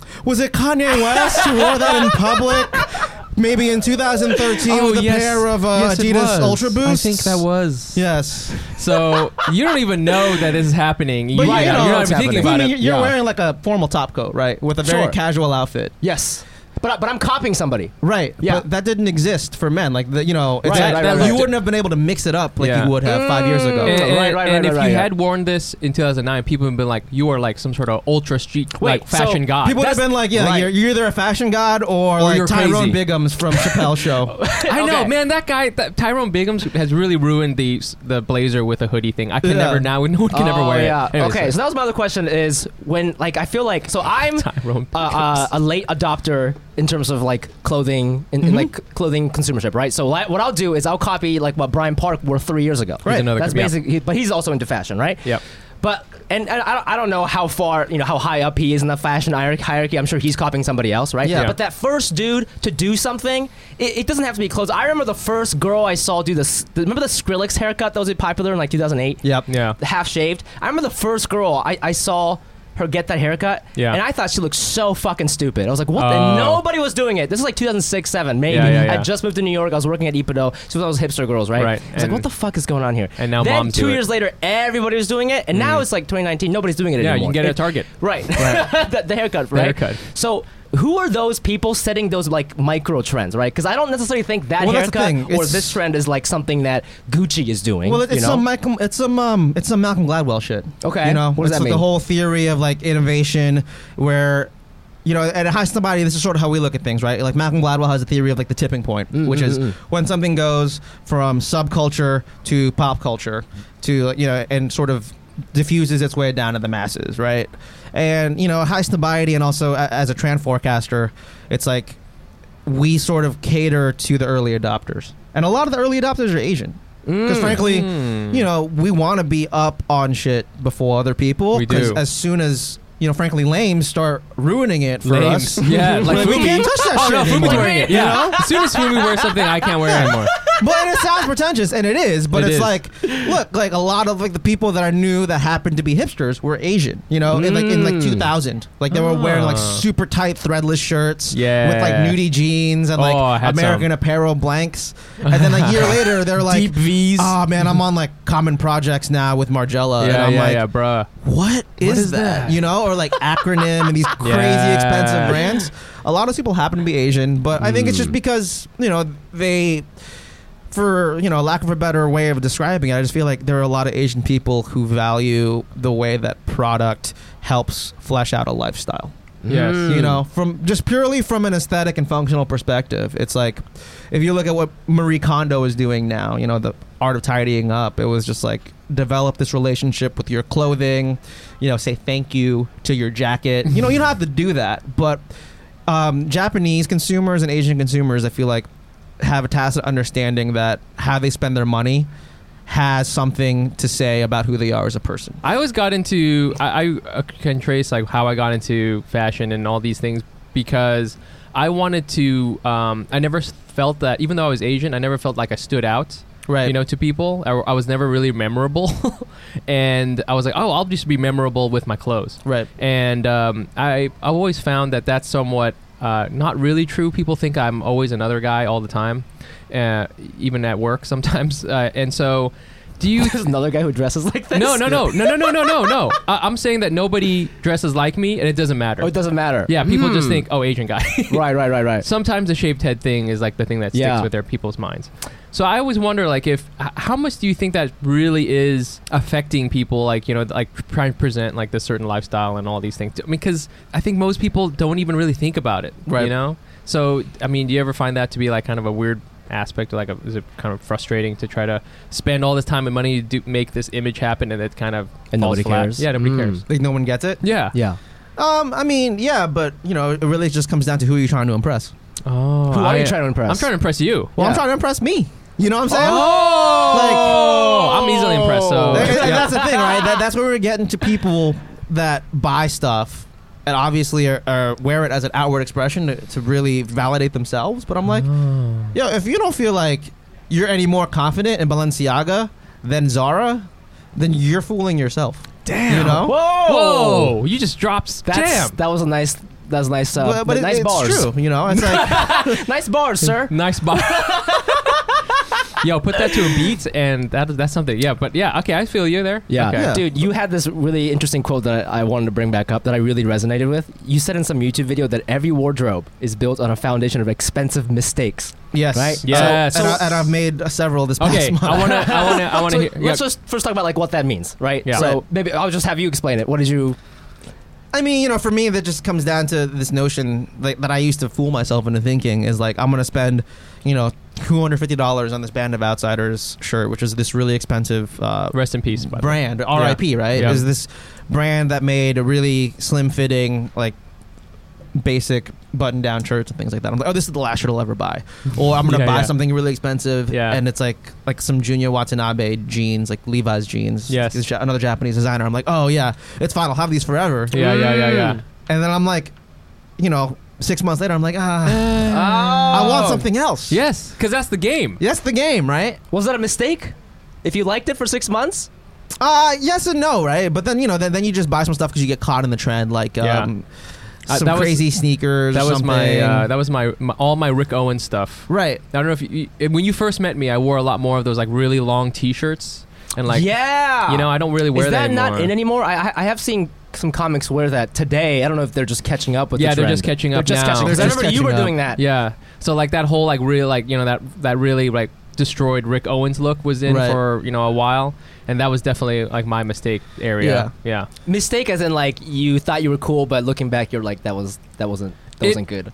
S3: Kanye West who wore that in public? Maybe in 2013 with a pair of Adidas Ultra Boosts.
S2: I think that was.
S3: Yes.
S2: So you don't even know that this is happening.
S3: But
S2: you're not even thinking about it.
S3: You're wearing like a formal top coat, right? With a very casual outfit.
S1: Yes. But I'm copying somebody.
S3: Right.
S1: Yeah.
S3: But that didn't exist for men. Like, you know, it's
S1: right.
S3: You wouldn't have been able to mix it up like you would have 5 years ago.
S2: And if you had worn this in 2009, people would have been like, you are like some sort of ultra street fashion god.
S3: People would have been like, you're either a fashion god or like Tyrone Biggums from Chappelle's show.
S2: I know, man. That guy, Tyrone Biggums, has really ruined the blazer with a hoodie thing. I can never now. No one can ever wear it.
S1: Anyways, okay, so that was my other question. Is when like I feel like I'm a late adopter in terms of like clothing in like clothing consumership, right? So what I'll do is I'll copy like what Brian Park wore 3 years ago.
S2: Right.
S1: That's basic. But he's also into fashion, right?
S2: Yep.
S1: But and I don't know how far, you know, how high up he is in the fashion hierarchy. I'm sure he's copying somebody else, right?
S3: Yeah.
S1: But that first dude to do something, it doesn't have to be clothes. I remember the first girl I saw do this. Remember the Skrillex haircut that was popular in like 2008?
S3: Yep.
S2: Yeah.
S1: The half shaved. I remember the first girl I saw her get that haircut, and I thought she looked so fucking stupid. I was like, what? And nobody was doing it. This is like 2006, 7, maybe. I just moved to New York. I was working at Ippudo. So those hipster girls, right? I was like, what the fuck is going on here?
S2: And now
S1: then
S2: moms do
S1: 2
S2: it.
S1: years later, everybody was doing it, and now it's like 2019. Nobody's doing it anymore.
S2: Yeah, you can get it at Target.
S1: Right. the haircut, right?
S2: The haircut.
S1: So who are those people setting those like micro trends, right? Because I don't necessarily think that haircut or this trend is like something that Gucci is doing.
S3: Well, it's some Malcolm Gladwell shit.
S1: Okay,
S3: you know,
S1: what does that mean?
S3: The whole theory of like innovation, where, you know, at High Somebody, this is sort of how we look at things, right? Like Malcolm Gladwell has a theory of like the tipping point, which is when something goes from subculture to pop culture to, you know, and sort of diffuses its way down to the masses, right? And, you know, High Snobiety, and also as a trend forecaster, it's like we sort of cater to the early adopters. And a lot of the early adopters are Asian. Because frankly, you know, we want to be up on shit before other people. Because as soon as, you know, frankly, lames start ruining it for us.
S2: Yeah, like
S3: we can't touch that shit
S2: Fumi's
S3: anymore.
S2: wearing it. Yeah. You know? As soon as Fumi wears something, I can't wear it anymore.
S3: But it sounds pretentious, and it is. But it's like, look, like a lot of like the people that I knew that happened to be hipsters were Asian. You know, in 2000, like they were wearing like super tight threadless shirts, with like nudie jeans and like American Apparel blanks. And then a year later, they're like,
S2: deep V's.
S3: Oh man, I'm on like Common Projects now with Margiela.
S2: Yeah,
S3: and I'm like,
S2: bruh.
S3: What is that? You know, or like Acronym and these crazy expensive brands. A lot of people happen to be Asian, but I think it's just because, you know, they, for, you know, lack of a better way of describing it, I just feel like there are a lot of Asian people who value the way that product helps flesh out a lifestyle.
S2: Yes.
S3: You know, from just purely from an aesthetic and functional perspective. It's like, if you look at what Marie Kondo is doing now, you know, the art of tidying up, it was just like, develop this relationship with your clothing, you know, say thank you to your jacket. You know, you don't have to do that, but Japanese consumers and Asian consumers, I feel like, have a tacit understanding that how they spend their money has something to say about who they are as a person.
S2: I always got into, I can trace like how I got into fashion and all these things because I wanted to, I never felt that, even though I was Asian, I never felt like I stood out. Right. You know, to people. I was never really memorable. And I was like, oh, I'll just be memorable with my clothes.
S3: Right.
S2: And I've always found that that's somewhat not really true. People think I'm always another guy all the time, even at work sometimes. And so, do you...
S1: There's another guy who dresses like this?
S2: No. I'm saying that nobody dresses like me, and it doesn't matter.
S1: Oh, it doesn't matter.
S2: Yeah, people just think, oh, Asian guy.
S1: Right.
S2: Sometimes the shaved head thing is like the thing that sticks with their people's minds. So I always wonder, like, how much do you think that really is affecting people, like, you know, like trying to present like this certain lifestyle and all these things? I mean, because I think most people don't even really think about it, right? You know. So I mean, do you ever find that to be like kind of a weird aspect? Like, is it kind of frustrating to try to spend all this time and money to make this image happen, and it kind of
S1: and nobody
S2: flat?
S1: cares?
S2: Yeah, nobody cares.
S3: Like no one gets it.
S2: Yeah.
S3: I mean, yeah, but it really just comes down to who you're trying to impress.
S2: Oh,
S1: who are you trying to impress?
S2: I'm trying to impress you.
S3: Well, I'm trying to impress me. You know what I'm saying?
S2: I'm easily impressed. So
S3: that's the thing, right? That's where we're getting to people that buy stuff and obviously are wear it as an outward expression to really validate themselves. But I'm like, if you don't feel like you're any more confident in Balenciaga than Zara, then you're fooling yourself.
S2: Damn.
S3: You know?
S2: Whoa! You just dropped. Damn.
S1: That was nice. But
S3: nice
S1: it's
S3: bars. True. It's like
S1: nice bars, sir.
S2: Nice bars. Yo, put that to a beat, and that's something. Yeah, but yeah, okay, I feel you there.
S1: Yeah.
S2: Okay.
S3: Yeah.
S1: Dude, you had this really interesting quote that I wanted to bring back up that I really resonated with. You said in some YouTube video that every wardrobe is built on a foundation of expensive mistakes.
S3: yes,
S2: Right? Yes.
S3: And I've made several this past
S2: Okay,
S3: month.
S2: I want to hear.
S1: Let's just first talk about like what that means, right?
S2: Yeah.
S1: So
S3: Right.
S1: maybe I'll just have you explain it. What did you?
S3: I mean, for me, that just comes down to this notion that I used to fool myself into thinking is like, I'm going to spend, $250 on this Band of Outsiders shirt, which is this really expensive
S2: Rest in peace, by the way.
S3: brand, R.I.P., right?
S2: Yeah.
S3: Is this brand that made a really slim-fitting, like, basic button-down shirts and things like that. I'm like, this is the last shirt I'll ever buy. Or I'm going to buy something really expensive, and it's like some Junya Watanabe jeans, like Levi's jeans.
S2: Yes.
S3: It's another Japanese designer. I'm like, oh, yeah, it's fine. I'll have these forever.
S2: Yeah.
S3: And then I'm like, 6 months later, I'm like, I want something else.
S2: Yes, because that's the game.
S3: That's the game, right?
S1: Was that a mistake? If you liked it for 6 months?
S3: Yes and no, right? But then, then you just buy some stuff because you get caught in the trend, like some crazy sneakers.
S2: That
S3: or
S2: was
S3: something.
S2: my all my Rick Owens stuff.
S3: Right.
S2: I don't know if when you first met me, I wore a lot more of those like really long T-shirts and like I don't really wear that anymore.
S1: Is that not in anymore? I have seen some comics wear that today. I don't know if they're just catching up with the trend.
S2: they're just catching up now.
S1: Because I remember you were doing that.
S2: Yeah. So like that whole like real like that really like destroyed Rick Owens look was in for a while, and that was definitely like my mistake area. Yeah.
S1: Mistake as in like you thought you were cool, but looking back you're like that wasn't good.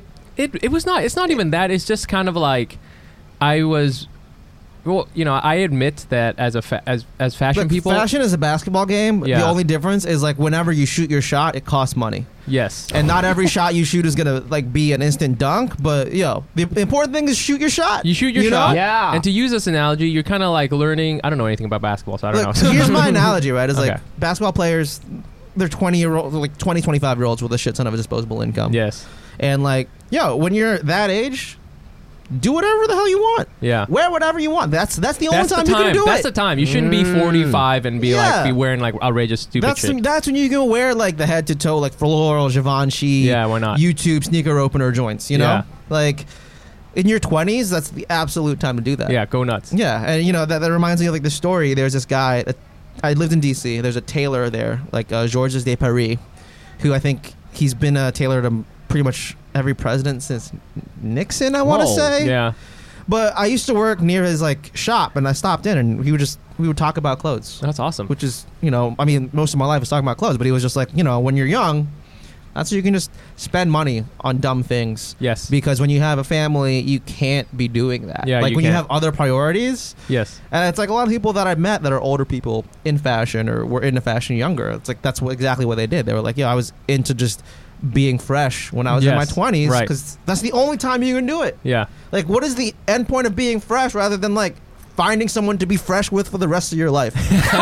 S2: It was not. It's not even that. It's just kind of like I was. Well, I admit that as fashion people,
S3: fashion is a basketball game.
S2: Yeah.
S3: The only difference is like whenever you shoot your shot, it costs money.
S2: Yes.
S3: And not every shot you shoot is gonna like be an instant dunk, but the important thing is shoot your shot.
S2: You shoot your shot.
S1: Yeah.
S2: And to use this analogy, you're kind of like learning. I don't know anything about basketball, so I don't know.
S3: So here's my analogy, right? It's
S2: Okay.
S3: like basketball players, they're 20-year-olds, like 20, 25-year-olds with a shit ton of disposable income.
S2: Yes.
S3: And like, when you're that age, do whatever the hell you want.
S2: Yeah.
S3: Wear whatever you want. That's the only time you can do it.
S2: That's the time. You shouldn't be 45 and be wearing like outrageous stupid shit.
S3: That's when you can wear like the head to toe like floral Givenchy.
S2: Yeah, why not?
S3: YouTube sneaker opener joints. You know,
S2: Yeah.
S3: like in your 20s, that's the absolute time to do that.
S2: Yeah, go nuts.
S3: Yeah, and that reminds me of like the story. There's this guy. I lived in DC. There's a tailor there, like Georges de Paris, who I think he's been a tailor to pretty much every president since Nixon, I want to say.
S2: Yeah.
S3: But I used to work near his like shop, and I stopped in, and we would talk about clothes.
S2: That's awesome.
S3: Which is, I mean, most of my life was talking about clothes, but he was just like, when you're young, that's you can just spend money on dumb things.
S2: Yes.
S3: Because when you have a family, you can't be doing that.
S2: Yeah,
S3: like
S2: you
S3: when you
S2: can't.
S3: have other priorities.
S2: Yes.
S3: And it's like a lot of people that I've met that are older people in fashion or were into fashion younger. It's like that's exactly what they did. They were like, I was into just being fresh when I was in my 20s,
S2: right.
S3: because that's the only time you can do it.
S2: Yeah.
S3: Like, what is the end point of being fresh rather than like finding someone to be fresh with for the rest of your life?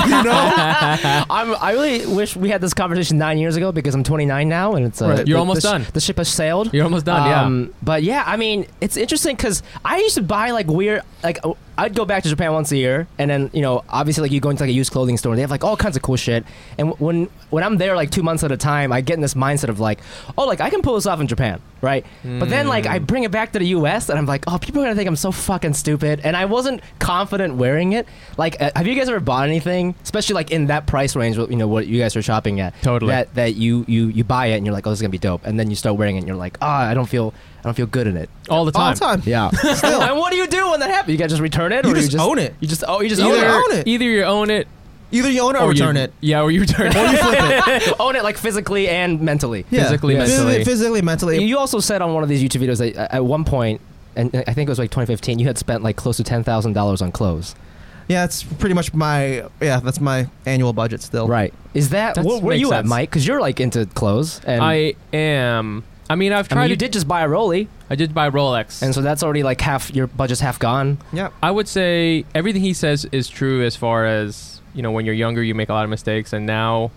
S1: I really wish we had this conversation 9 years ago because I'm 29 now, and it's
S2: You're almost done.
S1: The ship has sailed.
S2: You're almost done. Yeah.
S1: But yeah, I mean, it's interesting because I used to buy like weird like. I'd go back to Japan once a year, and then obviously like you go into like a used clothing store, and they have like all kinds of cool shit. And when I'm there like 2 months at a time, I get in this mindset of like, like I can pull this off in Japan, right? But then like I bring it back to the U.S. and I'm like, people are gonna think I'm so fucking stupid, and I wasn't confident wearing it. Like, have you guys ever bought anything, especially like in that price range? What you guys are shopping at?
S2: Totally.
S1: That you buy it and you're like, this is gonna be dope, and then you start wearing it and you're like, I don't feel good in it.
S2: All the time.
S3: All the time.
S1: Yeah.
S3: Still.
S1: And what do you do when that happens? You guys just return it,
S3: You
S1: or
S3: just own it.
S1: You just own it.
S2: Either you own it,
S3: Either you own it or return it.
S2: Yeah, or you return it.
S3: Or you flip it.
S1: Own it like physically and mentally.
S3: Yeah.
S2: Physically,
S3: Yeah.
S2: mentally.
S3: Physically, mentally.
S1: You also said on one of these YouTube videos that at one point, and I think it was like 2015. You had spent like close to $10,000 on clothes.
S3: Yeah, it's pretty much that's my annual budget still.
S1: Right. Is that where are you at, Mike? Because you're like into clothes. And
S2: I am. I mean, I've tried.
S1: You did just buy a Rollie.
S2: I did buy a Rolex,
S1: and so that's already like half your budget's half gone.
S3: Yeah.
S2: I would say everything he says is true as far as, you know, when you're younger, you make a lot of mistakes, and now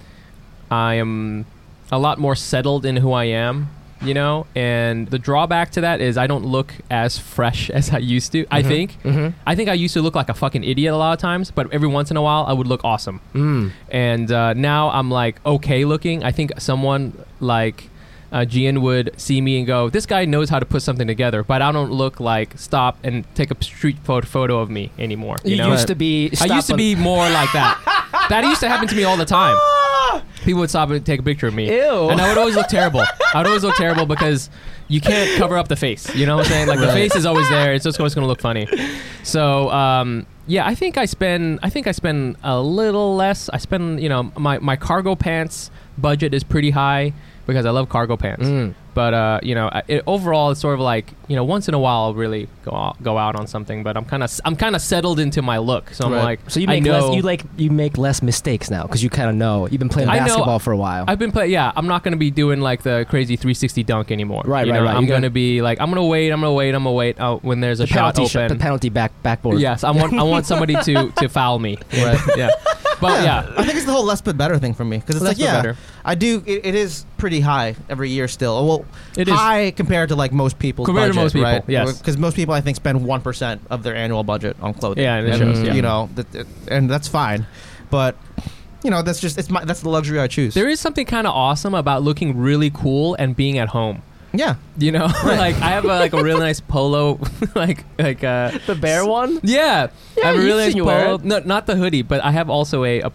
S2: I am a lot more settled in who I am. You know, and the drawback to that is I don't look as fresh as I used to. I think I used to look like a fucking idiot a lot of times, but every once in a while I would look awesome. And now I'm like okay looking. I think someone like Gian would see me and go, this guy knows how to put something together, but I don't look like stop and take a street photo of me anymore. You know?
S1: Used to be.
S2: I used to be more like that. That used to happen to me all the time. People would stop and take a picture of me.
S1: Ew.
S2: And I would always look terrible. I would always look terrible because you can't cover up the face. You know what I'm saying? Like the face is always there. It's just always going to look funny. So, yeah, I think I spend a little less. I spend, you know, my cargo pants budget is pretty high because I love cargo pants. But you know, overall, it's sort of like, you know, once in a while I'll really go out on something. But I'm kind of settled into my look, so I'm like,
S1: so you make less mistakes now because you kind of know you've been playing basketball for a while.
S2: I've been playing. Yeah, I'm not going to be doing like the crazy 360 dunk anymore.
S1: Right.
S2: I'm going to be like, I'm going to wait when there's a shot open.
S1: The penalty backboard.
S2: Yes, I want somebody to foul me. Right. Yeah. But yeah,
S3: I think it's the whole less but better thing for me because it's like better. I do. It is pretty high every year still. Well, it high is compared to like most people's budget,
S2: to most people,
S3: right?
S2: Yes,
S3: because most people I think spend 1% of their annual budget on clothing.
S2: Yeah, and it shows.
S3: You know, and that's fine, but you know that's the luxury I choose.
S2: There is something kind of awesome about looking really cool and being at home.
S3: Yeah,
S2: you know, like I have a really nice polo, like
S1: the bear one.
S2: Yeah, I have a really nice polo. No, not the hoodie, but I have also a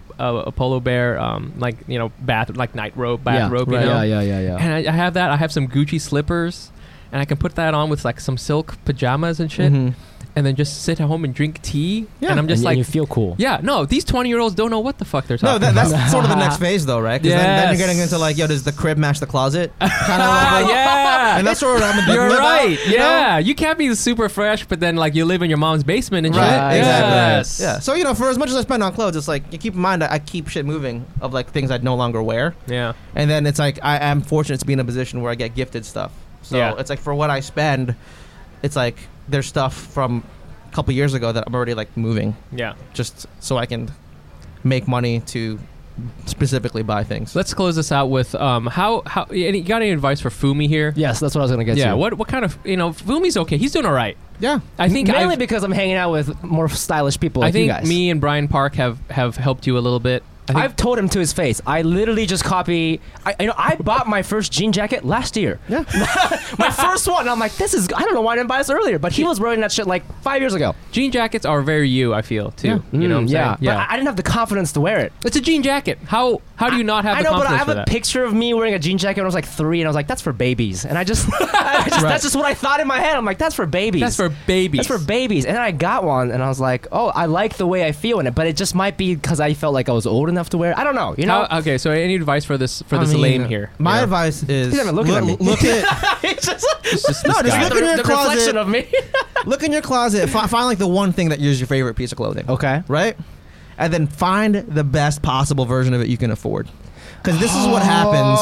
S2: polo bear, like, you know, night robe, bathrobe.
S1: Right,
S2: you know?
S1: Yeah.
S2: And I have that. I have some Gucci slippers, and I can put that on with like some silk pajamas and shit. And then just sit at home and drink tea.
S3: Yeah.
S2: And I'm just
S1: and you feel cool.
S2: Yeah, no, these 20-year-olds don't know what the fuck they're talking about.
S3: That's sort of the next phase though, right? Because then you're getting into like, yo, does the crib match the closet? Kind of like,
S2: yeah.
S3: And that's sort of what I'm
S2: You're right.
S3: Out,
S2: yeah. You can't be super fresh, but then like you live in your mom's basement and shit.
S3: Right, exactly.
S2: Yes.
S3: Yeah. So, you know, for as much as I spend on clothes, it's like, you keep in mind I keep shit moving of like things I'd no longer wear.
S2: Yeah.
S3: And then it's like, I am fortunate to be in a position where I get gifted stuff. So it's like, for what I spend, it's like, there's stuff from a couple years ago that I'm already like moving.
S2: Yeah.
S3: Just so I can make money to specifically buy things.
S2: Let's close this out with how you got any advice for Fumi here?
S1: Yes, that's what I was gonna get to.
S2: Yeah, what kind of, you know, Fumi's okay. He's doing all right.
S3: Yeah,
S2: I think
S1: mainly because I'm hanging out with more stylish people like you guys.
S2: I think me and Brian Park have helped you a little bit.
S1: I've told him to his face. I literally just copy. I bought my first jean jacket last year.
S3: Yeah,
S1: my first one. And I'm like, this is. I don't know why I didn't buy this earlier. But he was wearing that shit like 5 years ago.
S2: Jean jackets are very you, I feel too.
S1: Yeah.
S2: You know what I'm saying?
S1: Yeah. But I didn't have the confidence to wear it.
S2: It's a jean jacket. How do you not have the confidence for that? I know, but I have
S1: a picture of me wearing a jean jacket when I was like 3, and I was like, that's for babies. And that's just what I thought in my head. I'm like, that's for babies.
S2: That's for babies.
S1: That's for babies. And then I got one, and I was like, oh, I like the way I feel in it. But it just might be because I felt like I was old enough to wear it. I don't know. You know?
S2: Okay, so any advice for this lame here?
S3: My advice is
S1: he's not looking at me.
S3: Look at
S1: just
S3: look in your
S1: the
S3: closet.
S1: Reflection of me.
S3: Look in your closet. Find like the one thing that is your favorite piece of clothing.
S1: Okay.
S3: Right? And then find the best possible version of it you can afford. Because this is what happens.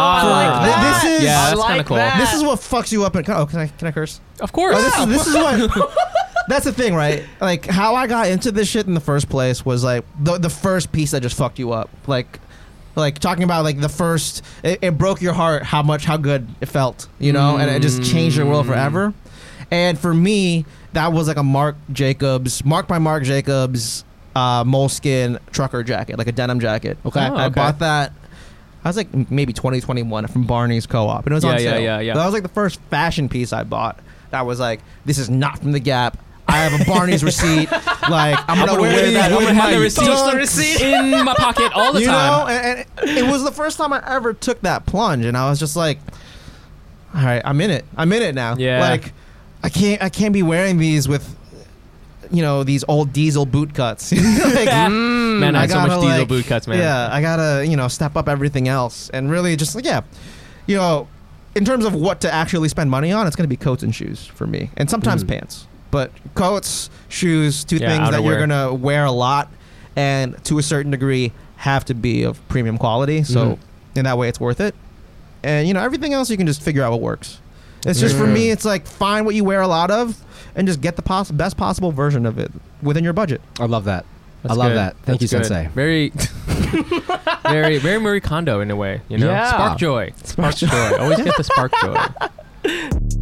S2: That's kind of cool.
S3: This is what fucks you up. Can I curse?
S2: Of course.
S3: This is what. That's the thing, right? Like, how I got into this shit in the first place was like the first piece that just fucked you up. Like talking about like the first, it broke your heart how good it felt, you know, and it just changed your world forever. And for me, that was like a Marc by Marc Jacobs moleskin trucker jacket, like a denim jacket.
S1: Okay.
S3: I bought that. I was like maybe 2021 from Barney's Co-op, and it was on sale.
S2: Yeah.
S3: That was like the first fashion piece I bought. That was like, this is not from the Gap. I have a Barney's receipt. Like, I'm gonna wear that.
S2: I'm gonna have the receipt in my pocket all the time.
S3: You know, and it was the first time I ever took that plunge, and I was just like, all right, I'm in it now.
S2: Yeah.
S3: Like, I can't be wearing these with, you know, these old diesel boot cuts. Like,
S2: man, I had so much diesel boot cuts, man.
S3: Yeah, I gotta, you know, step up everything else, and really just like, you know, in terms of what to actually spend money on, it's going to be coats and shoes for me, and sometimes pants. But coats, shoes, two things that you're going to wear a lot, and to a certain degree have to be of premium quality. So in that way, it's worth it. And everything else you can just figure out what works. It's just for me, it's like find what you wear a lot of, and just get the best possible version of it within your budget.
S1: I love that. I love that. Thank you, Sensei.
S2: Very, very Marie Kondo in a way.
S1: Yeah.
S2: Spark joy. Spark joy. Always get the spark joy.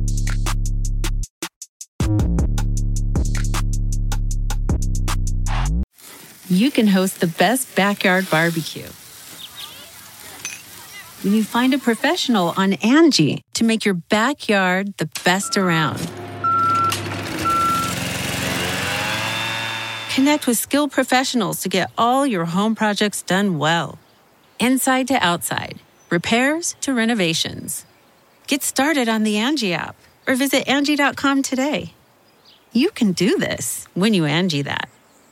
S4: You can host the best backyard barbecue when you find a professional on Angie to make your backyard the best around. Connect with skilled professionals to get all your home projects done well. Inside to outside, repairs to renovations. Get started on the Angie app or visit Angie.com today. You can do this when you Angie that.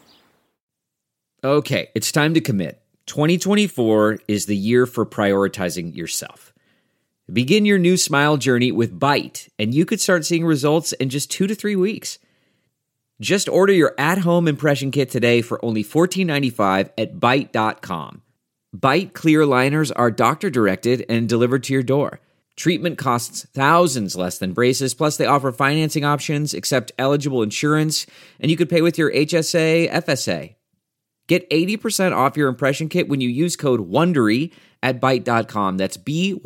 S5: Okay, it's time to commit. 2024 is the year for prioritizing yourself. Begin your new smile journey with Byte, and you could start seeing results in just 2 to 3 weeks. Just order your at-home impression kit today for only $14.95 at Byte.com. Byte clear liners are doctor-directed and delivered to your door. Treatment costs thousands less than braces, plus they offer financing options, accept eligible insurance, and you could pay with your HSA, FSA. Get 80% off your impression kit when you use code WONDERY at Byte.com. That's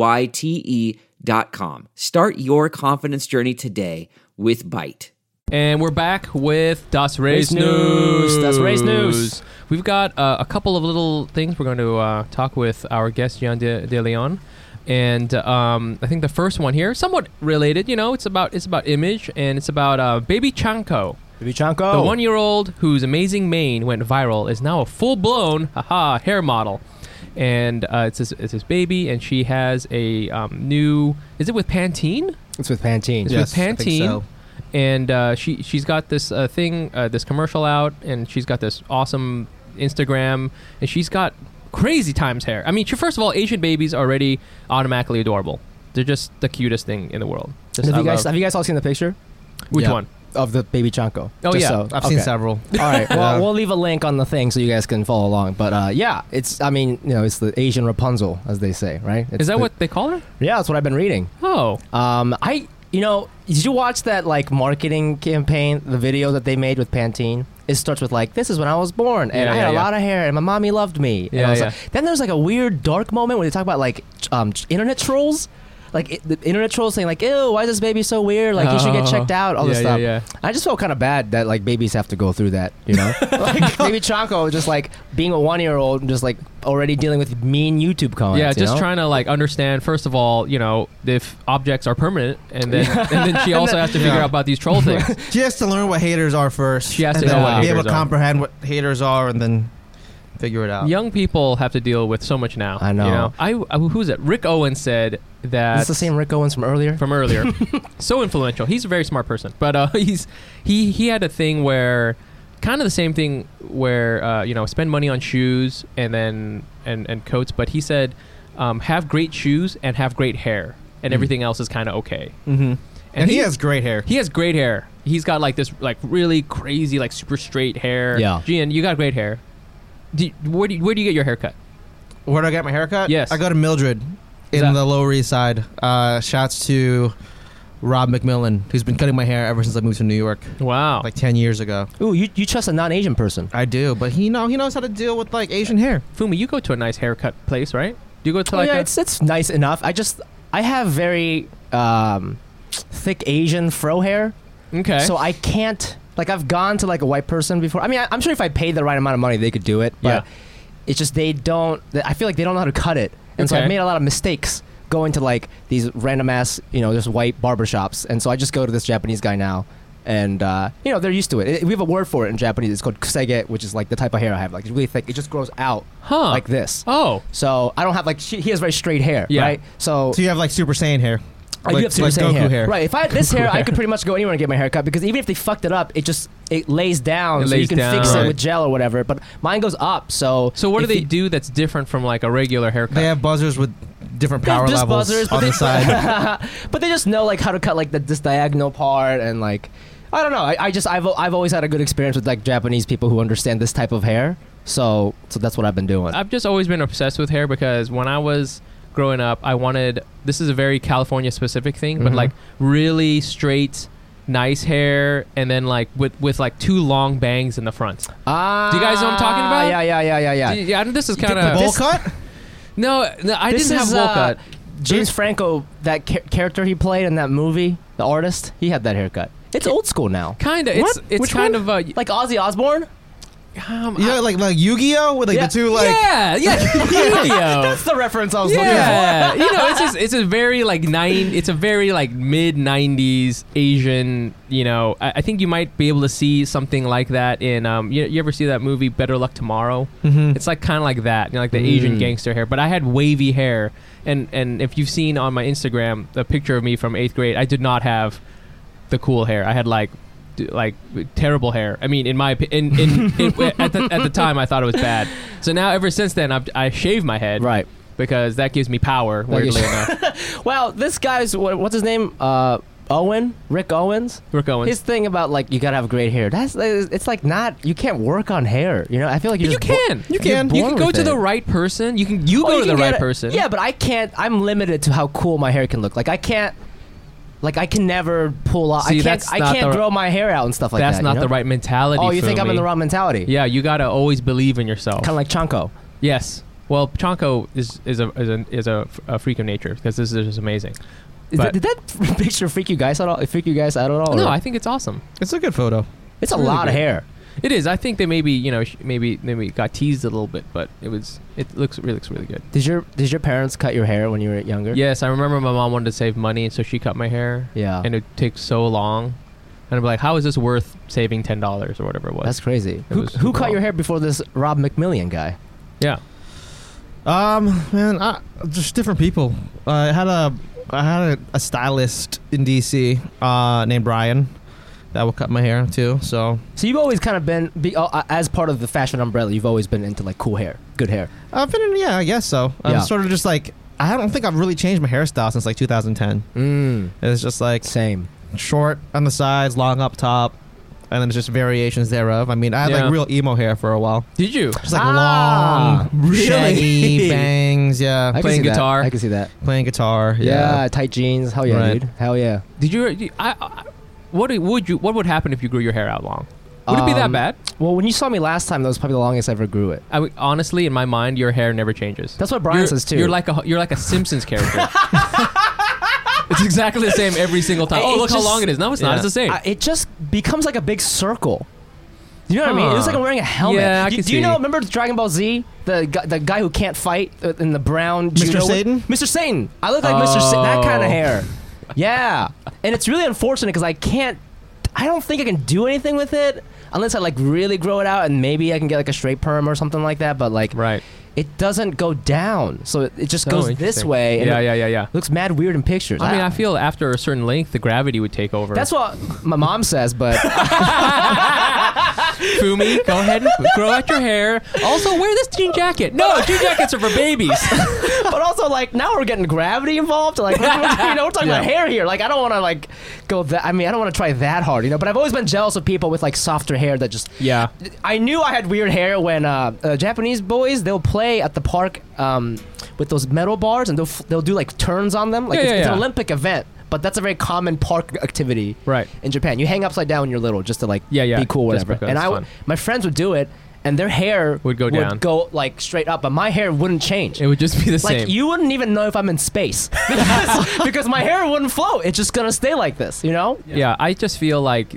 S5: BYTE.com. Start your confidence journey today with Byte.
S2: And we're back with Das Race News.
S1: Das Race News.
S2: We've got a couple of little things. We're going to talk with our guest, Gian de Leon. And I think the first one here, somewhat related, it's about image, and it's about Baby Chanko.
S1: Baby Chanko.
S2: The 1-year-old whose amazing mane went viral is now a full-blown hair model. And it's his baby, and she has a new... Is it with Pantene?
S1: It's with Pantene.
S2: It's with Pantene. I think so. And she's got this thing, this commercial out, and she's got this awesome Instagram, and she's got crazy times hair. I mean, first of all, Asian babies are already automatically adorable. They're just the cutest thing in the world.
S1: Have you guys all seen the picture?
S2: Which one?
S1: Of the baby Chanko.
S2: Oh,
S1: just
S2: yeah.
S3: I've seen several.
S1: All right. Well, we'll leave a link on the thing so you guys can follow along. But it's the Asian Rapunzel, as they say, right?
S2: Is that what they call her?
S1: Yeah, that's what I've been reading.
S2: Oh.
S1: Did you watch that marketing campaign, the video that they made with Pantene? It starts with this is when I was born, and I had a lot of hair, and my mommy loved me. Then there's a weird dark moment where they talk about internet trolls. The internet trolls saying ew, why is this baby so weird? You should get checked out. All this stuff. Yeah. I just felt kind of bad that babies have to go through that. Baby Chanko just being a 1-year-old and just already dealing with mean YouTube comments.
S2: Yeah, just trying to understand first of all, if objects are permanent, and then she also has to figure out about these troll things.
S3: She has to learn what haters are first.
S2: She has to know what haters are.
S3: Be able to comprehend what haters are, and then figure it out.
S2: Young people have to deal with so much now.
S1: I know.
S2: Who's it? Rick Owens said that.
S1: Is this the same Rick Owens from earlier?
S2: So influential. He's a very smart person. But he had a thing where, kind of the same thing where, spend money on shoes and then and coats. But he said, have great shoes and have great hair, and everything else is kind of okay.
S3: Mm-hmm. And he has great hair.
S2: He has great hair. He's got this really crazy super straight hair.
S1: Yeah.
S2: Gian, you got great hair. Where do you get your haircut?
S3: Where do I get my haircut?
S2: Yes.
S3: I go to Mildred in the Lower East Side. Shouts to Rob McMillan, who's been cutting my hair ever since I moved to New York.
S2: Wow.
S3: 10 years ago.
S1: Ooh, you trust a non-Asian person.
S3: I do, but he knows how to deal with Asian hair.
S2: Fumi, you go to a nice haircut place, right? Do you go to
S1: it's nice enough. I have very thick Asian fro hair.
S2: Okay.
S1: So I can't... I've gone to a white person before. I mean, I'm sure if I paid the right amount of money, they could do it. But it's just they don't... I feel like they don't know how to cut it. And so I've made a lot of mistakes going to these random ass, just white barbershops. And so I just go to this Japanese guy now. And, they're used to it. We have a word for it in Japanese. It's called kusege, which is the type of hair I have. It's really thick. It just grows out like this.
S2: Oh.
S1: So I don't have he has very straight hair, right? So
S3: you have Super Saiyan hair.
S1: You have Super Saiyan hair. Right. If I had this hair, I could pretty much go anywhere and get my hair cut, because even if they fucked it up, it lays down, so you can fix it with gel or whatever. But mine goes up, so...
S2: So what do they do that's different from a regular haircut?
S3: They have buzzers with different power levels buzzers, on the side.
S1: But they just know like how to cut like this diagonal part and like I don't know. I've always had a good experience with like Japanese people who understand this type of hair. So that's what I've been doing.
S2: I've just always been obsessed with hair because when I was growing up, I wanted, this is a very California specific thing, but like really straight, nice hair, and then like with like 2 long bangs in the front. Do you guys know what I'm talking about?
S1: Yeah.
S2: Yeah, this is kind of
S3: bowl cut.
S2: No, I didn't have bowl cut.
S1: James Franco, that character he played in that movie, the artist, he had that haircut. It's old school now.
S2: Kinda. It's kind of
S1: like Ozzy Osbourne.
S3: Like Yu-Gi-Oh with like the two like
S2: Yu-Gi-Oh.
S1: That's the reference I was looking for.
S2: It's a very like mid 90s Asian. I think you might be able to see something like that in you ever see that movie Better Luck Tomorrow? It's like kind of like that, like the Asian gangster hair. But I had wavy hair, and if you've seen on my Instagram the picture of me from 8th grade, I did not have the cool hair. I had like terrible hair. I mean, in my opinion, at the time, I thought it was bad. So now, ever since then, I shave my head,
S1: right?
S2: Because that gives me power. Weirdly enough.
S1: Well, this guy's what's his name? Rick Owens. His thing about like you gotta have great hair. It's like not, you can't work on hair. I feel like
S2: you can. You can go to the right person. You can go to the right person.
S1: Yeah, but I can't. I'm limited to how cool my hair can look. Like I can't. Like I can never pull off. I can't grow my hair out and stuff like that.
S2: That's not the right mentality.
S1: Oh, you think I'm in the wrong mentality?
S2: Yeah, you gotta always believe in yourself.
S1: Kind of like Chanko.
S2: Yes. Well, Chanko is a freak of nature because this is just amazing.
S1: Did that picture freak you guys out at all?
S2: No, I think it's awesome.
S3: It's a good photo.
S1: It's really a lot of hair.
S2: It is. I think they maybe got teased a little bit, but it looks really good.
S1: Did your parents cut your hair when you were younger?
S2: Yes, I remember my mom wanted to save money, and so she cut my hair.
S1: Yeah.
S2: And it takes so long, and I'm like, how is this worth saving $10 or whatever it was?
S1: That's crazy. Who cut your hair before this Rob McMillian guy?
S2: Yeah.
S3: Man, just different people. I had a stylist in DC named Brian. That will cut my hair too. So
S1: you've always kind of been as part of the fashion umbrella. You've always been into like cool hair, good hair.
S3: I've been in, I guess so. I'm sort of just like, I don't think I've really changed my hairstyle since like 2010. It's just like
S1: same,
S3: short on the sides, long up top, and then just variations thereof. I mean, I had like real emo hair for a while.
S2: Did you?
S3: Just like long, shaggy bangs. Yeah,
S2: playing guitar.
S1: I can see that.
S3: Playing guitar.
S1: Yeah, tight jeans. Hell yeah, dude. Hell yeah.
S2: Did you? What would happen if you grew your hair out long? Would it be that bad?
S1: Well, when you saw me last time, that was probably the longest I ever grew it.
S2: Honestly, in my mind, your hair never changes.
S1: That's what Brian says too.
S2: You're like a Simpsons character. It's exactly the same every single time. Look how long it is. No, it's not. It's the same.
S1: It just becomes like a big circle. You know what I mean? It was like I'm wearing a helmet.
S2: Yeah, I can see.
S1: Do you know? Remember Dragon Ball Z? The guy who can't fight in the brown.
S3: Mr. Satan.
S1: Mr. Satan. I look like Mr. Satan. That kind of hair. Yeah, and it's really unfortunate because I don't think I can do anything with it unless I like really grow it out, and maybe I can get like a straight perm or something like that. But like, it doesn't go down, so it just goes this way. And
S2: yeah.
S1: It looks mad weird in pictures.
S2: I mean, I feel after a certain length, the gravity would take over.
S1: That's what my mom says, but
S2: Fumi, go ahead and grow out your hair. Also, wear this jean jacket. No, jean jackets are for babies.
S1: But also, like, now we're getting gravity involved. Like, we're talking about hair here. Like, I don't want to like go that. I mean, I don't want to try that hard, But I've always been jealous of people with like softer hair that just.
S2: Yeah.
S1: I knew I had weird hair when Japanese boys, they'll play at the park with those metal bars, and they'll do like turns on them. Like it's an Olympic event. But that's a very common park activity in Japan. You hang upside down when you're little just to like be cool, whatever. And my friends would do it, and their hair
S2: would go down,
S1: go like straight up, but my hair wouldn't change.
S2: It would just be the same.
S1: Like you wouldn't even know if I'm in space because my hair wouldn't float. It's just gonna stay like this,
S2: Yeah, I just feel like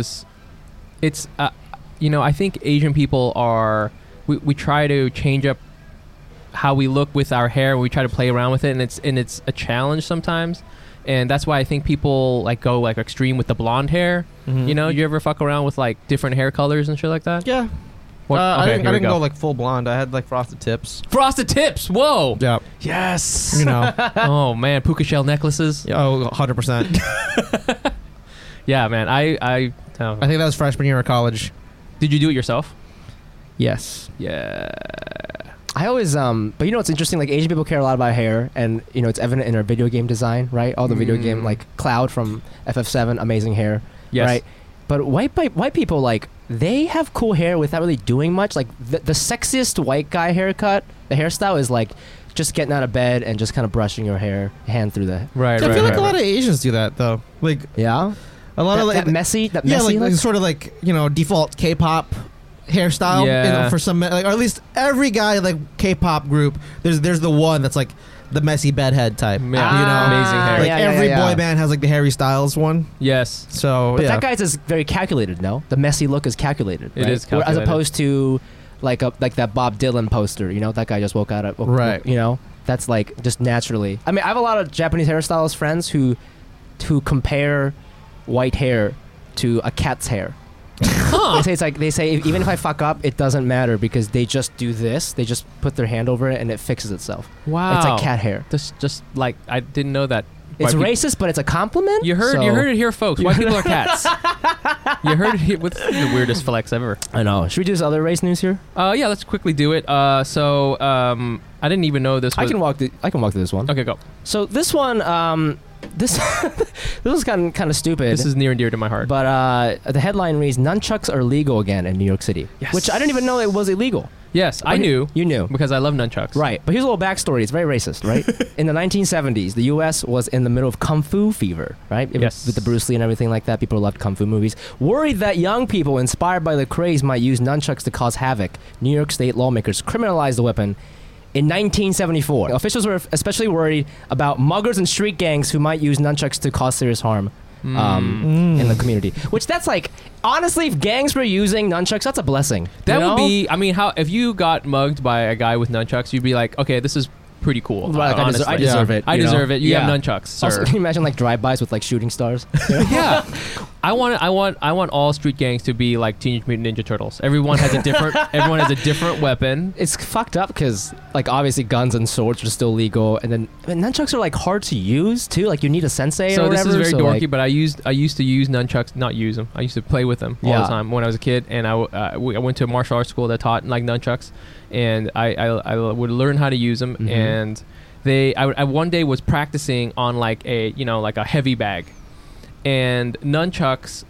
S2: I think Asian people are. We try to change up how we look with our hair. We try to play around with it, and it's a challenge sometimes. And that's why I think people like go like extreme with the blonde hair. Mm-hmm. You ever fuck around with like different hair colors and shit like that?
S3: Yeah. I didn't go like full blonde. I had like frosted tips.
S2: Frosted tips. Whoa.
S3: Yeah.
S2: Yes. Oh man, puka shell necklaces.
S3: Oh, 100%.
S2: Yeah, man. I
S3: think that was freshman year of college.
S2: Did you do it yourself?
S3: Yes.
S2: Yeah.
S1: I I always but you know what's interesting? Like Asian people care a lot about hair, and you know it's evident in our video game design, right? All the video game like Cloud from FF7, amazing hair, right? But white people like they have cool hair without really doing much. Like the sexiest white guy haircut, the hairstyle is like just getting out of bed and just kind of brushing your hand through the
S3: I feel like a lot of Asians do that though. Like a lot of like
S1: that messy
S3: like sort of like default K-pop hairstyle for some like, or at least every guy like K-pop group there's the one that's like the messy bedhead type,
S2: amazing hair.
S3: Like every boy band has like the Harry Styles one.
S2: Yes.
S3: So
S1: but that guy's is very calculated. No, the messy look is calculated.
S2: It is calculated.
S1: As opposed to like that Bob Dylan poster. You know, that guy just woke up.
S3: Right.
S1: You know, that's like just naturally. I mean, I have a lot of Japanese hairstylist friends who compare white hair to a cat's hair. They say even if I fuck up, it doesn't matter because they just do this. They just put their hand over it and it fixes itself.
S2: Wow,
S1: it's like cat hair.
S2: Just like I didn't know that.
S1: It's racist, but it's a compliment.
S2: You heard it here, folks. White people are cats. You heard it here. What's the weirdest flex ever?
S1: I know. Should we do some other race news here?
S2: Yeah, let's quickly do it. I didn't even know this was...
S1: I can walk through this one.
S2: Okay, go.
S1: So this one, this was kind of stupid.
S2: This is near and dear to my heart.
S1: But the headline reads, "Nunchucks are legal again in New York City."
S2: Yes.
S1: Which I didn't even know it was illegal.
S2: Yes, I knew.
S1: You knew.
S2: Because I love nunchucks.
S1: Right. But here's a little backstory. It's very racist, right? In the 1970s, the U.S. was in the middle of Kung Fu fever, right?
S2: Yes.
S1: With the Bruce Lee and everything like that. People loved Kung Fu movies. Worried that young people inspired by the craze might use nunchucks to cause havoc, New York State lawmakers criminalized the weapon in 1974. Officials were especially worried about muggers and street gangs who might use nunchucks to cause serious harm in the community. Which that's like, honestly, if gangs were using nunchucks, that's a blessing.
S2: That would be, I mean, if you got mugged by a guy with nunchucks, you'd be like, okay, this is pretty cool.
S1: Right, like I deserve it.
S2: I deserve it. You have nunchucks, sir.
S1: Also, can you imagine like drive-bys with like shooting stars?
S2: Yeah. I want all street gangs to be like Teenage Mutant Ninja Turtles. Everyone has a different weapon.
S1: It's fucked up because like obviously guns and swords are still legal, and then nunchucks are like hard to use too. Like you need a sensei or whatever.
S2: So this is very dorky, but I used to use nunchucks, not use them. I used to play with them all the time when I was a kid, and I went to a martial arts school that taught like nunchucks, and I would learn how to use them, and I one day was practicing on like a like a heavy bag. And nunchucks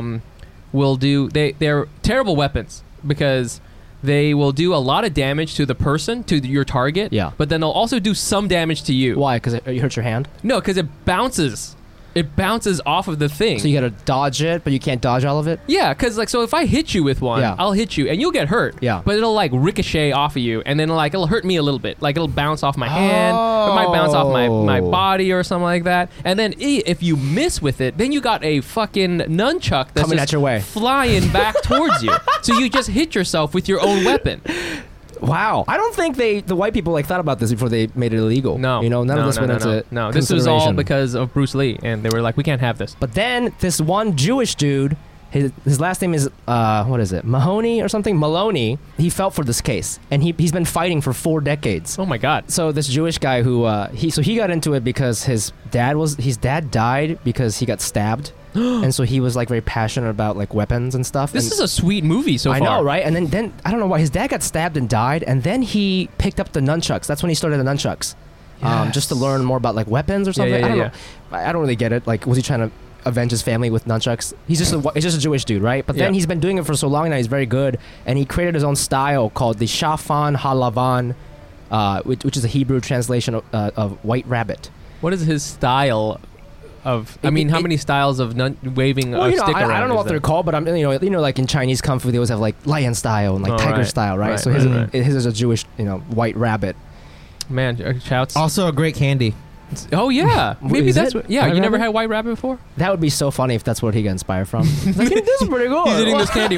S2: they're terrible weapons because they will do a lot of damage to the person, to your target.
S1: Yeah.
S2: But then they'll also do some damage to you.
S1: Why? Because it hurts your hand?
S2: No, because it bounces. It bounces off of the thing.
S1: So you gotta dodge it, but you can't dodge all of it?
S2: Yeah, because like, so if I hit you with one, I'll hit you and you'll get hurt.
S1: Yeah.
S2: But it'll like ricochet off of you, and then like it'll hurt me a little bit. Like it'll bounce off my hand, or it might bounce off my body or something like that. And then if you miss with it, then you got a fucking nunchuck that's
S1: coming at your way,
S2: flying back towards you. So you just hit yourself with your own weapon.
S1: Wow. I don't think the white people like thought about this before they made it illegal.
S2: No.
S1: None of this went into
S2: No, this was all because of Bruce Lee, and they were like, we can't have this.
S1: But then this one Jewish dude, his last name is, what is it? Mahoney or something? Maloney. He fell for this case, and he's been fighting for 4 decades.
S2: Oh my God.
S1: So this Jewish guy who, he got into it because his dad died because he got stabbed. And so he was like very passionate about like weapons and stuff.
S2: This is a sweet movie so far.
S1: I know, right? And then I don't know why his dad got stabbed and died, and then he picked up the nunchucks. That's when he started the nunchucks, just to learn more about like weapons or something. I don't know. I don't really get it. Like, was he trying to avenge his family with nunchucks? He's just a Jewish dude, right? But then he's been doing it for so long now. He's very good, and he created his own style called the Shafan Halavan, which is a Hebrew translation of white rabbit.
S2: What is his style? How many styles of waving a stick around?
S1: I don't know what they're called, but like in Chinese kung fu, they always have like lion style and like tiger style, right? So his is a Jewish, white rabbit.
S2: Man, shouts.
S3: Also a great candy.
S2: Oh yeah, maybe that's what. Yeah, you never
S1: rabbit?
S2: had white rabbit before?
S1: That would be so funny if that's what he got inspired from. Like, this is pretty good.
S2: He's eating this candy,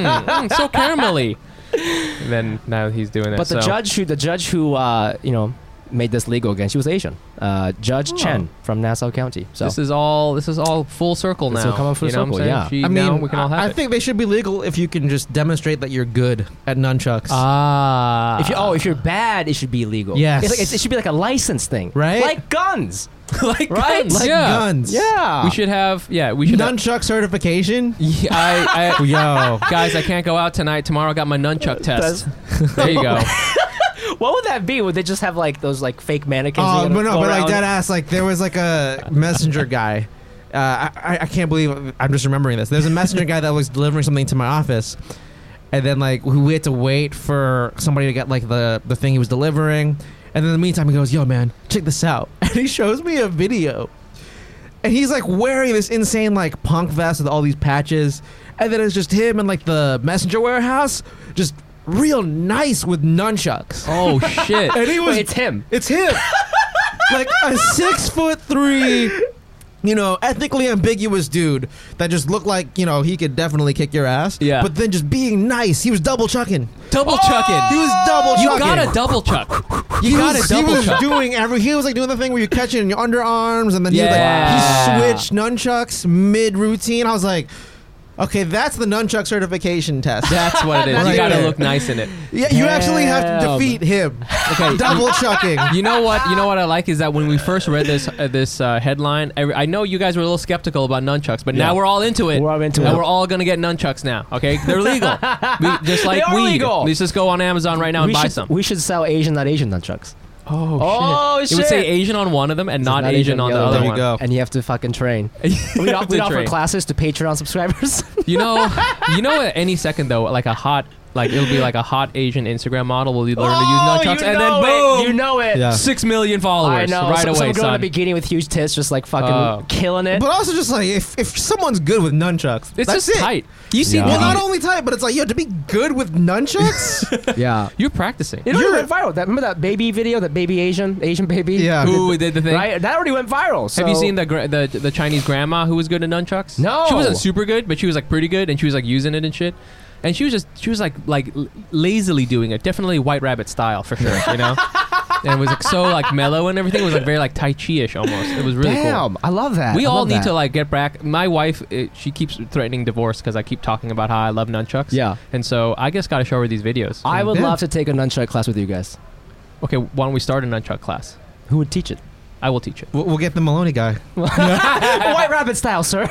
S2: so caramelly. And then now he's doing it.
S1: But the judge who made this legal again, she was Asian. Judge Chen from Nassau County. So
S2: this is all full circle now.
S1: This will come up full circle, yeah.
S2: We can all have
S3: I think they should be legal if you can just demonstrate that you're good at nunchucks.
S1: If you're bad, it should be illegal.
S3: Yes.
S1: It should be like a license thing,
S3: right?
S1: Like guns.
S2: Like
S1: right?
S2: guns.
S3: Like guns.
S1: Yeah.
S2: We should have
S3: nunchuck certification.
S2: Yeah, guys, I can't go out tonight. Tomorrow I got my nunchuck test. There you go.
S1: What would that be? Would they just have like those like fake mannequins?
S3: Oh, but like dead ass. Like there was like a messenger guy. I can't believe I'm just remembering this. There's a messenger guy that was delivering something to my office, and then like we had to wait for somebody to get like the thing he was delivering, and in the meantime he goes, "Yo, man, check this out," and he shows me a video, and he's like wearing this insane like punk vest with all these patches, and then it's just him in like the messenger warehouse, just real nice with nunchucks.
S2: Oh shit!
S3: And he was,
S1: Wait, it's him.
S3: It's him. Like a 6'3", ethnically ambiguous dude that just looked like, he could definitely kick your ass.
S2: Yeah.
S3: But then just being nice. He was double chucking.
S2: Double chucking.
S3: He was double chucking.
S2: You gotta double chuck.
S3: He was doing the thing where you catch it in your underarms, and then he switched nunchucks mid-routine. I was like, okay, that's the nunchuck certification test.
S2: That's what it is. You gotta look nice in it.
S3: Yeah, you actually have to defeat him.
S2: Okay,
S3: double chucking.
S2: You know what I like is that when we first read this headline, I know you guys were a little skeptical about nunchucks, but now we're all into it.
S1: We're all into it.
S2: And we're all gonna get nunchucks now. Okay, they're legal. Just like weed.
S1: Legal.
S2: Let's just go on Amazon right now and buy some.
S1: We should sell Asian, not Asian nunchucks.
S2: Oh shit! It would say Asian on one of them and not Asian on the other one.
S3: There you go.
S1: And you have to fucking train. We offer classes to Patreon subscribers.
S2: You know, at any second though, it'll be like a hot Asian Instagram model will learn to use nunchucks, and then boom,
S1: you know it.
S3: Yeah.
S2: 6 million followers right away.
S1: Some girl
S2: son.
S1: in the bikini with huge tits, just like fucking killing it.
S3: But also just like if someone's good with nunchucks,
S2: It's
S3: that's
S2: just
S3: it.
S2: tight. You see,
S3: Well, not only tight, but it's like, to be good with nunchucks.
S1: Yeah,
S2: you're practicing.
S1: it already went viral. Remember that baby video, that baby Asian baby?
S3: Yeah.
S2: Who did the thing?
S1: Right, that already went viral. So.
S2: Have you seen the Chinese grandma who was good at nunchucks?
S1: No.
S2: She wasn't super good, but she was like pretty good, and she was like using it and shit. And she was like lazily doing it, definitely White Rabbit style for sure, And it was like so like mellow and everything. It was like very like Tai Chi-ish almost. It was really cool.
S1: I love that.
S2: We all need to like get back. My wife, she keeps threatening divorce because I keep talking about how I love nunchucks.
S1: Yeah.
S2: And so I just got to show her these videos.
S1: I would love to take a nunchuck class with you guys.
S2: Okay, why don't we start a nunchuck class?
S1: Who would teach it?
S2: I will teach it.
S3: We'll get the Maloney guy.
S1: White Rabbit style, sir.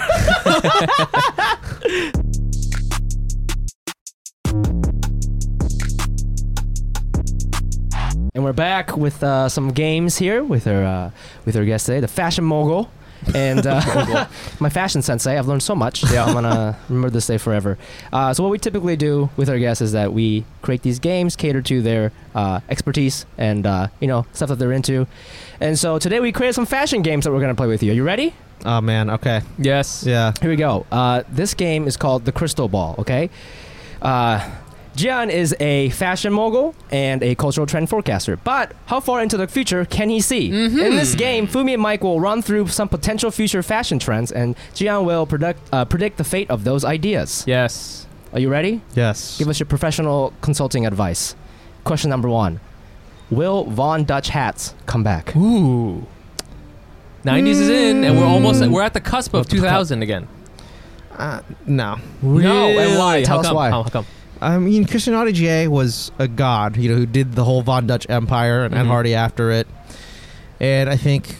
S1: And we're back with some games here with our guest today, the fashion mogul, and my fashion sensei. I've learned so much. Yeah, I'm gonna remember this day forever. So what we typically do with our guests is that we create these games, cater to their expertise and stuff that they're into. And so today we created some fashion games that we're gonna play with you. Are you ready?
S3: Oh man, okay.
S2: Yes.
S3: Yeah.
S1: Here we go. This game is called the Crystal Ball. Okay. Jian is a fashion mogul and a cultural trend forecaster, but how far into the future can he see?
S2: Mm-hmm.
S1: In this game, Fumi and Mike will run through some potential future fashion trends, and Jian will predict the fate of those ideas.
S2: Yes.
S1: Are you ready?
S3: Yes.
S1: Give us your professional consulting advice. Question number 1. Will Von Dutch hats come back?
S2: Ooh. 90s is in, and we're at the cusp of 2000 again.
S3: No.
S1: No, and why? Tell us
S2: come?
S1: why.
S2: How come?
S3: I mean, Christian Audigier was a god, who did the whole Von Dutch empire and Ed Hardy after it. And I think,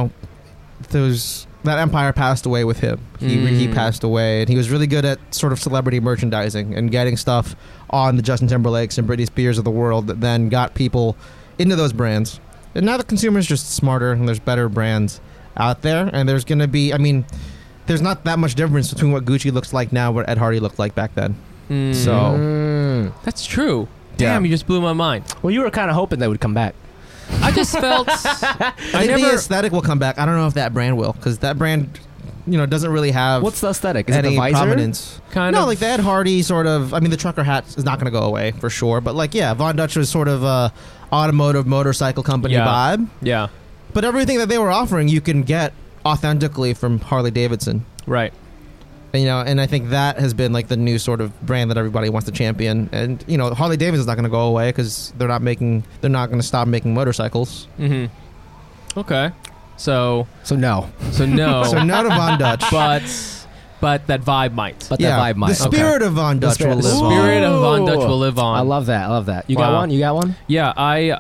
S3: that empire passed away with him. He passed away, and he was really good at sort of celebrity merchandising and getting stuff on the Justin Timberlakes and Britney Spears of the world that then got people into those brands. And now the consumer's just smarter, and there's better brands out there, and there's going to be, there's not that much difference between what Gucci looks like now and what Ed Hardy looked like back then. So
S2: that's true. Damn, you just blew my mind.
S1: Well, you were kind of hoping they would come back.
S2: I just felt
S3: I think the aesthetic will come back. I don't know if that brand will, because that brand, doesn't really have.
S1: What's the aesthetic? Is it
S3: any
S1: the visor?
S3: prominence? Like the Ed Hardy sort of. The trucker hat is not going to go away for sure. But Von Dutch was sort of a automotive motorcycle company vibe.
S2: Yeah.
S3: But everything that they were offering, you can get authentically from Harley Davidson.
S2: Right.
S3: And I think that has been like the new sort of brand that everybody wants to champion. And Harley Davidson's not going to go away because they're not going to stop making motorcycles.
S2: Mm-hmm. Okay. So
S1: no.
S3: So no to Von Dutch.
S2: But that vibe might.
S1: That vibe might.
S3: The spirit of Von Dutch will live on.
S2: The spirit of Von Dutch will live on.
S1: I love that. You got one? You got one?
S2: Yeah,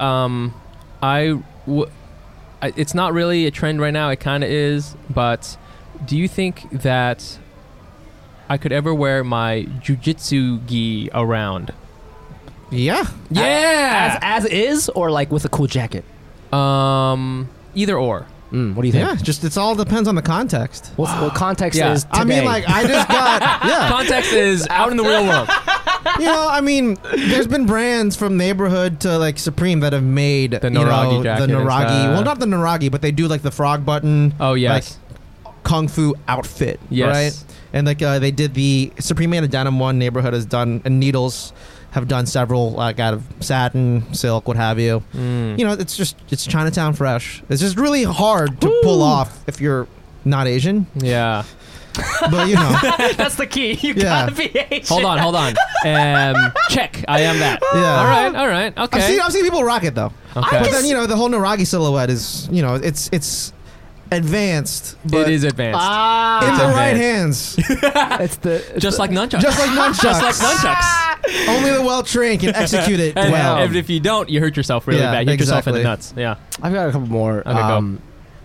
S2: it's not really a trend right now. It kind of is. But do you think that I could ever wear my jujitsu gi around?
S3: Yeah.
S2: Yeah.
S1: As is, or like with a cool jacket.
S2: Either or.
S1: What do you think?
S3: Yeah, just it all depends on the context.
S1: What context
S2: Yeah.
S1: is today?
S3: I mean, like, I just got
S2: Context is out in the real world.
S3: You know, I mean, there's been brands from Neighborhood to like Supreme that have made
S2: The Naragi jacket
S3: the
S2: and
S3: Naragi.
S2: stuff.
S3: Well, not the Naragi, but they do like the frog button.
S2: Oh yes.
S3: Like kung fu outfit.
S2: Yes.
S3: Right. And like they did the Supreme made a denim one. Neighborhood has done, and Needles have done several like out of satin, silk, what have you. You know, it's Chinatown fresh. It's just really hard to pull off if you're not Asian.
S2: Yeah.
S3: But you know,
S1: That's the key. You
S3: Yeah.
S1: gotta be Asian.
S2: Hold on. Check. I am that.
S3: Yeah.
S2: All right. Okay.
S3: I've seen people rock it though.
S2: Okay.
S3: But then, you know, the whole Naragi silhouette is, you know, it's advanced, but
S2: It is advanced.
S3: in
S2: It's
S3: the right
S2: advanced.
S3: hands.
S1: It's the
S2: Just like nunchucks.
S3: Just like nunchucks.
S2: Just like nunchucks.
S3: Only the well-trained can execute it
S2: And,
S3: well.
S2: and if you don't, you hurt yourself really
S3: Yeah,
S2: bad. You hit yourself in the
S3: exactly.
S2: nuts. Yeah.
S1: I've got a couple more.
S2: Okay, go.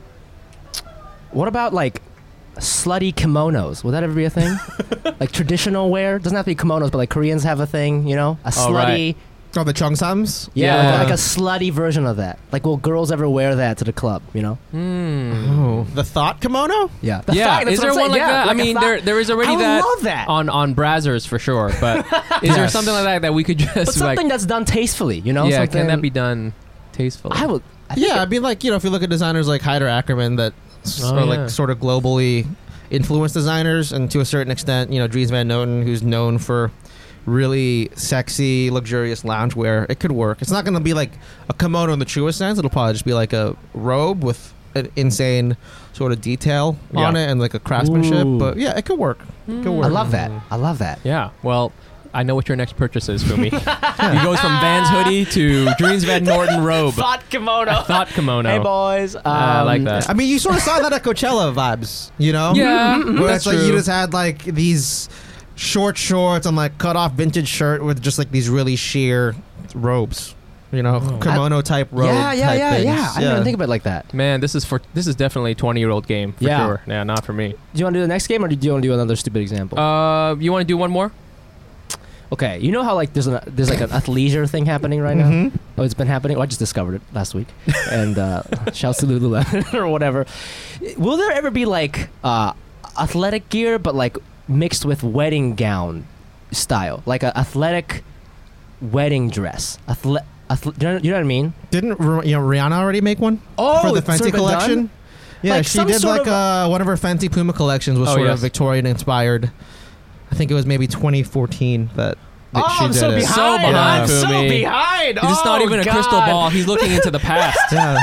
S1: What about like slutty kimonos? Would that ever be a thing? Like traditional wear? Doesn't have to be kimonos, but like Koreans have a thing, you know? A slutty.
S2: right.
S3: Oh, the Cheongsams?
S1: Yeah,
S2: Yeah.
S1: like a slutty version of that. Like, will girls ever wear that to the club, you know?
S3: Oh. The thought kimono?
S1: Yeah.
S2: Yeah, is there one like that? I mean, there is already
S1: I love that.
S2: on Brazzers for sure, but is there
S3: Yes.
S2: something like that we could just
S1: But something
S2: like?
S1: that's done tastefully, you know?
S2: Yeah,
S1: something,
S2: can that be done tastefully?
S1: I would. I think
S3: Yeah, I mean, like, you know, if you look at designers like Hyder Ackerman that
S2: Oh,
S3: are
S2: yeah.
S3: like sort of globally influenced designers, and to a certain extent, you know, Dries Van Noten, who's known for really sexy, luxurious loungewear, it could work. It's not going to be like a kimono in the truest sense. It'll probably just be like a robe with an insane sort of detail on it and like a craftsmanship.
S1: Ooh.
S3: But yeah, it could work. It could work.
S1: I love that. I love that.
S2: Yeah. Well, I know what your next purchase is, Fumi. It goes from Vans hoodie to Dries Van Noten robe.
S1: Thought kimono.
S2: Thought kimono.
S1: Hey, boys.
S2: I like that.
S3: I mean, you sort of saw that at Coachella vibes, you know?
S2: Yeah,
S3: Where
S2: that's
S3: it's like
S2: true.
S3: you just had like these short shorts and like cut off vintage shirt with just like these really sheer robes, you know, kimono type robe.
S1: Yeah.
S3: type things.
S1: I didn't even think of it like that.
S2: Man, this is definitely a 20-year-old game for
S1: Yeah.
S2: sure. Yeah, not for me.
S1: Do you want to do the next game, or do you want to do another stupid example?
S2: You want to do one more?
S1: Okay, you know how like there's like an athleisure thing happening right now?
S3: Mhm.
S1: Oh, it's been happening. Oh, I just discovered it last week. And shouts to Lululemon or whatever. Will there ever be like athletic gear, but like mixed with wedding gown style, like an athletic wedding dress? You know what I mean?
S3: Didn't Rihanna already make one for the
S1: it's
S3: Fenty
S1: sort of been
S3: collection?
S1: done?
S3: Yeah,
S1: Like
S3: she
S1: some
S3: did
S1: sort
S3: like one of her Fenty Puma collections was
S2: Oh,
S3: sort
S2: yes.
S3: of Victorian inspired. I think it was maybe 2014 that she
S1: I'm
S3: did
S1: so
S3: it.
S1: behind.
S2: So behind,
S1: I'm so
S2: Fumi.
S1: behind.
S2: It's not even a crystal
S1: God.
S2: ball. He's looking into the past.
S3: Yeah.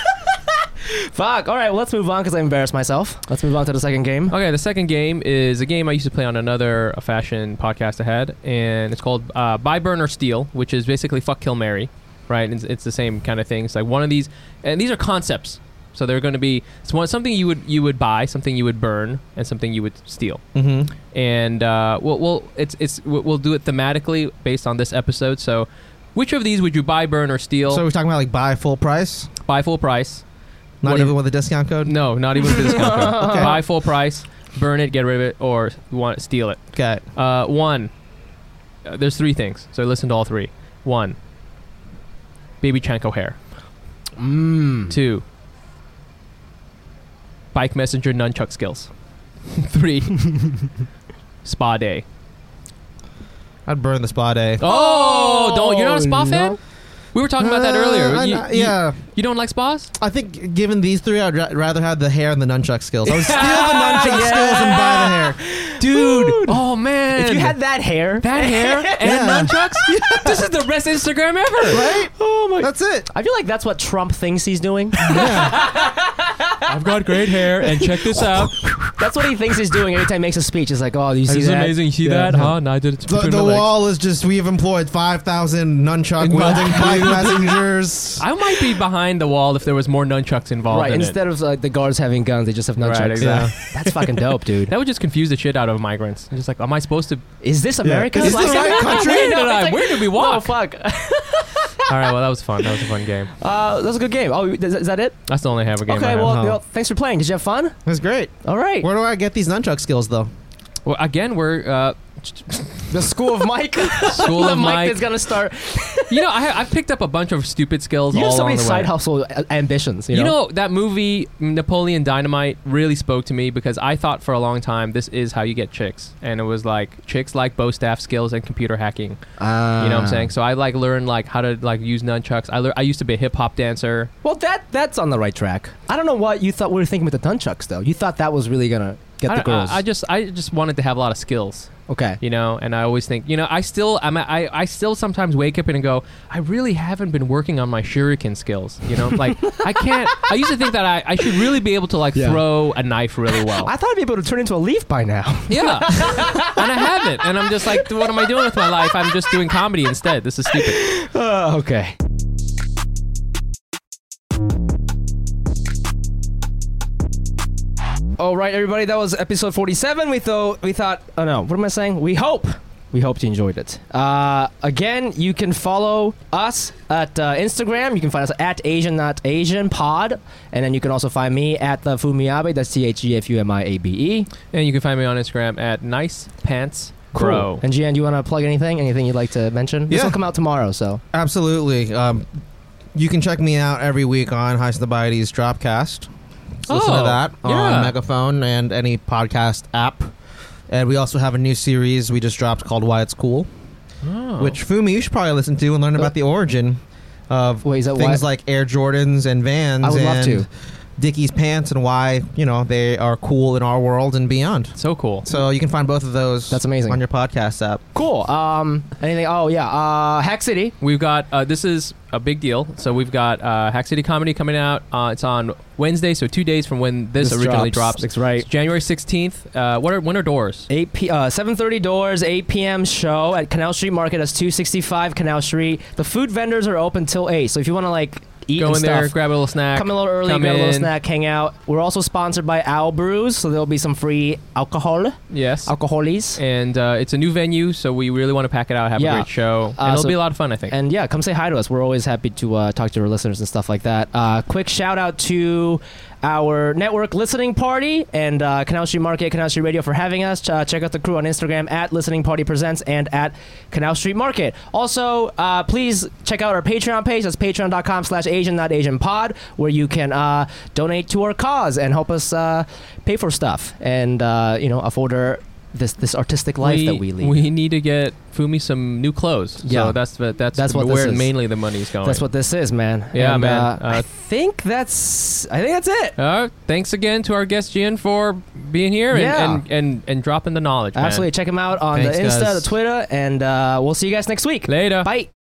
S1: Fuck. All right, well, let's move on because I embarrassed myself. Let's move on to the second game.
S2: Okay, the second game is a game I used to play on another fashion podcast I had, and it's called Buy, Burn, or Steal, which is basically Fuck, Kill, Marry, right? It's the same kind of thing. It's like one of these, and these are concepts. So they're going to be something you would buy, something you would burn, and something you would steal.
S3: Mm-hmm.
S2: And we'll do it thematically based on this episode. So, which of these would you buy, burn, or steal?
S3: So we're talking about like buy full price,
S2: Buy full price.
S3: not
S2: Whatever-
S3: even with a discount code.
S2: No, not even with a discount code.
S3: Okay.
S2: Buy full price, burn it, get rid of it, or you want to steal it.
S3: Okay.
S2: One, there's three things. So listen to all three. One, Baby Chanko hair. Two, Bike Messenger nunchuck skills. Three, Spa day.
S3: I'd burn the spa day.
S2: Oh, you're not a spa fan? We were talking about that earlier.
S3: Yeah.
S2: You don't like spas?
S3: I think given these three, I'd rather have the hair and the nunchuck skills. I would steal the nunchuck skills and buy the hair.
S2: Dude. Oh, man.
S1: If you had that hair,
S2: and
S3: Yeah.
S2: nunchucks, this is the best Instagram ever.
S3: Right?
S1: oh my!
S3: That's it.
S1: I feel like that's what Trump thinks he's doing.
S2: I've got great hair, and check this out.
S1: That's what he thinks he's doing every time he makes a speech. It's like, oh, you see
S2: This is
S1: that?
S2: amazing. You see
S1: Yeah.
S2: that? Huh? No, I did it between
S3: The
S2: my legs.
S3: wall is just, we've employed 5,000 nunchuck wielding bike messengers.
S2: I might be behind the wall if there was more nunchucks involved
S1: Right.
S2: in
S1: Instead of like the guards having guns, they just have nunchucks.
S2: Right, exactly.
S1: That's fucking dope, dude.
S2: it. That would just confuse the shit out of migrants. Just like, am I supposed to?
S1: Is this America?
S3: Is this the right country?
S2: Where did we walk?
S1: Oh fuck!
S2: All right, well, that was fun. That was a fun game.
S1: That was a good game. Oh, is that it?
S2: That's the only have a game I
S1: Okay.
S2: have.
S1: Well, you know, thanks for playing. Did you have fun?
S3: That's great.
S1: All right.
S3: Where do I get these nunchuck skills, though?
S2: Well, again, we're
S1: The School of Mike.
S2: School of Mike
S1: is gonna start.
S2: I've picked up a bunch of stupid skills.
S1: You
S2: all
S1: have so
S2: along
S1: many
S2: the
S1: side
S2: way.
S1: hustle ambitions. You know
S2: that movie Napoleon Dynamite really spoke to me because I thought for a long time this is how you get chicks, and it was like chicks like bow staff skills and computer hacking. You know what I'm saying? So I learned how to use nunchucks. I used to be a hip hop dancer.
S1: Well, that's on the right track. I don't know what you thought we were thinking with the nunchucks though. You thought that was really gonna get the girls.
S2: I just wanted to have a lot of skills.
S1: Okay.
S2: And I always think, I still sometimes wake up and go, I really haven't been working on my shuriken skills. I can't. I used to think that I should really be able to throw a knife really well.
S1: I thought I'd be able to turn into a leaf by now.
S2: Yeah. And I haven't. And I'm just like, what am I doing with my life? I'm just doing comedy instead. This is stupid.
S1: Okay. All right, everybody, that was episode 47. We thought, oh no, what am I saying? We hope you enjoyed it. Again, you can follow us at Instagram. You can find us at Asian Not Asian Pod, and then you can also find me at the Fumiabe. That's TheFumiabe.
S2: And you can find me on Instagram at Nice Pants Bro.
S1: Cool. And Gian, do you want to plug anything? Anything you'd like to mention? This will come out tomorrow, so
S3: absolutely. You can check me out every week on Highsnobiety Dropcast. So listen to that on Megaphone and any podcast app. And we also have a new series we just dropped called Why It's Cool, which Fumi, you should probably listen to and learn about the origin of things like Air Jordans and Vans.
S1: I would love to.
S3: Dickies pants and why they are cool in our world and beyond.
S2: So cool.
S3: So you can find both of those.
S1: That's amazing.
S3: On your podcast app.
S1: Cool. Anything? Oh yeah. Hack City.
S2: We've got this is a big deal. So we've got Hack City Comedy coming out. It's on Wednesday, so 2 days from when this originally drops.
S1: That's right.
S2: It's January 16th. When are doors?
S1: 7:30 doors. 8 p.m. show at Canal Street Market. That's 265 Canal Street. The food vendors are open till 8. So if you want to eat
S2: go
S1: and
S2: in
S1: stuff,
S2: there, grab a little snack,
S1: come a little early, grab a little snack, hang out. We're also sponsored by Owl Brews, so there'll be some free alcohol.
S2: Yes,
S1: alcoholies.
S2: And it's a new venue, so we really want to pack it out, have a great show, and it'll be a lot of fun, I think.
S1: And come say hi to us. We're always happy to talk to our listeners and stuff like that. Quick shout out to our network listening party and Canal Street Market, Canal Street Radio for having us. Check out the crew on Instagram at Listening Party Presents and at Canal Street Market. Also, please check out our Patreon page. That's patreon.com/AsianNotAsianPod, where you can donate to our cause and help us pay for stuff and afford this artistic life that we lead.
S2: We need to get Fumi some new clothes.
S1: Yeah.
S2: So that's where mainly the money's going.
S1: That's what this is, man.
S2: Yeah,
S1: and,
S2: man.
S1: I think that's it.
S2: Thanks again to our guest Gian for being here and dropping the knowledge.
S1: Absolutely.
S2: Man.
S1: Check him out on the Insta, the Twitter, and we'll see you guys next week.
S2: Later.
S1: Bye.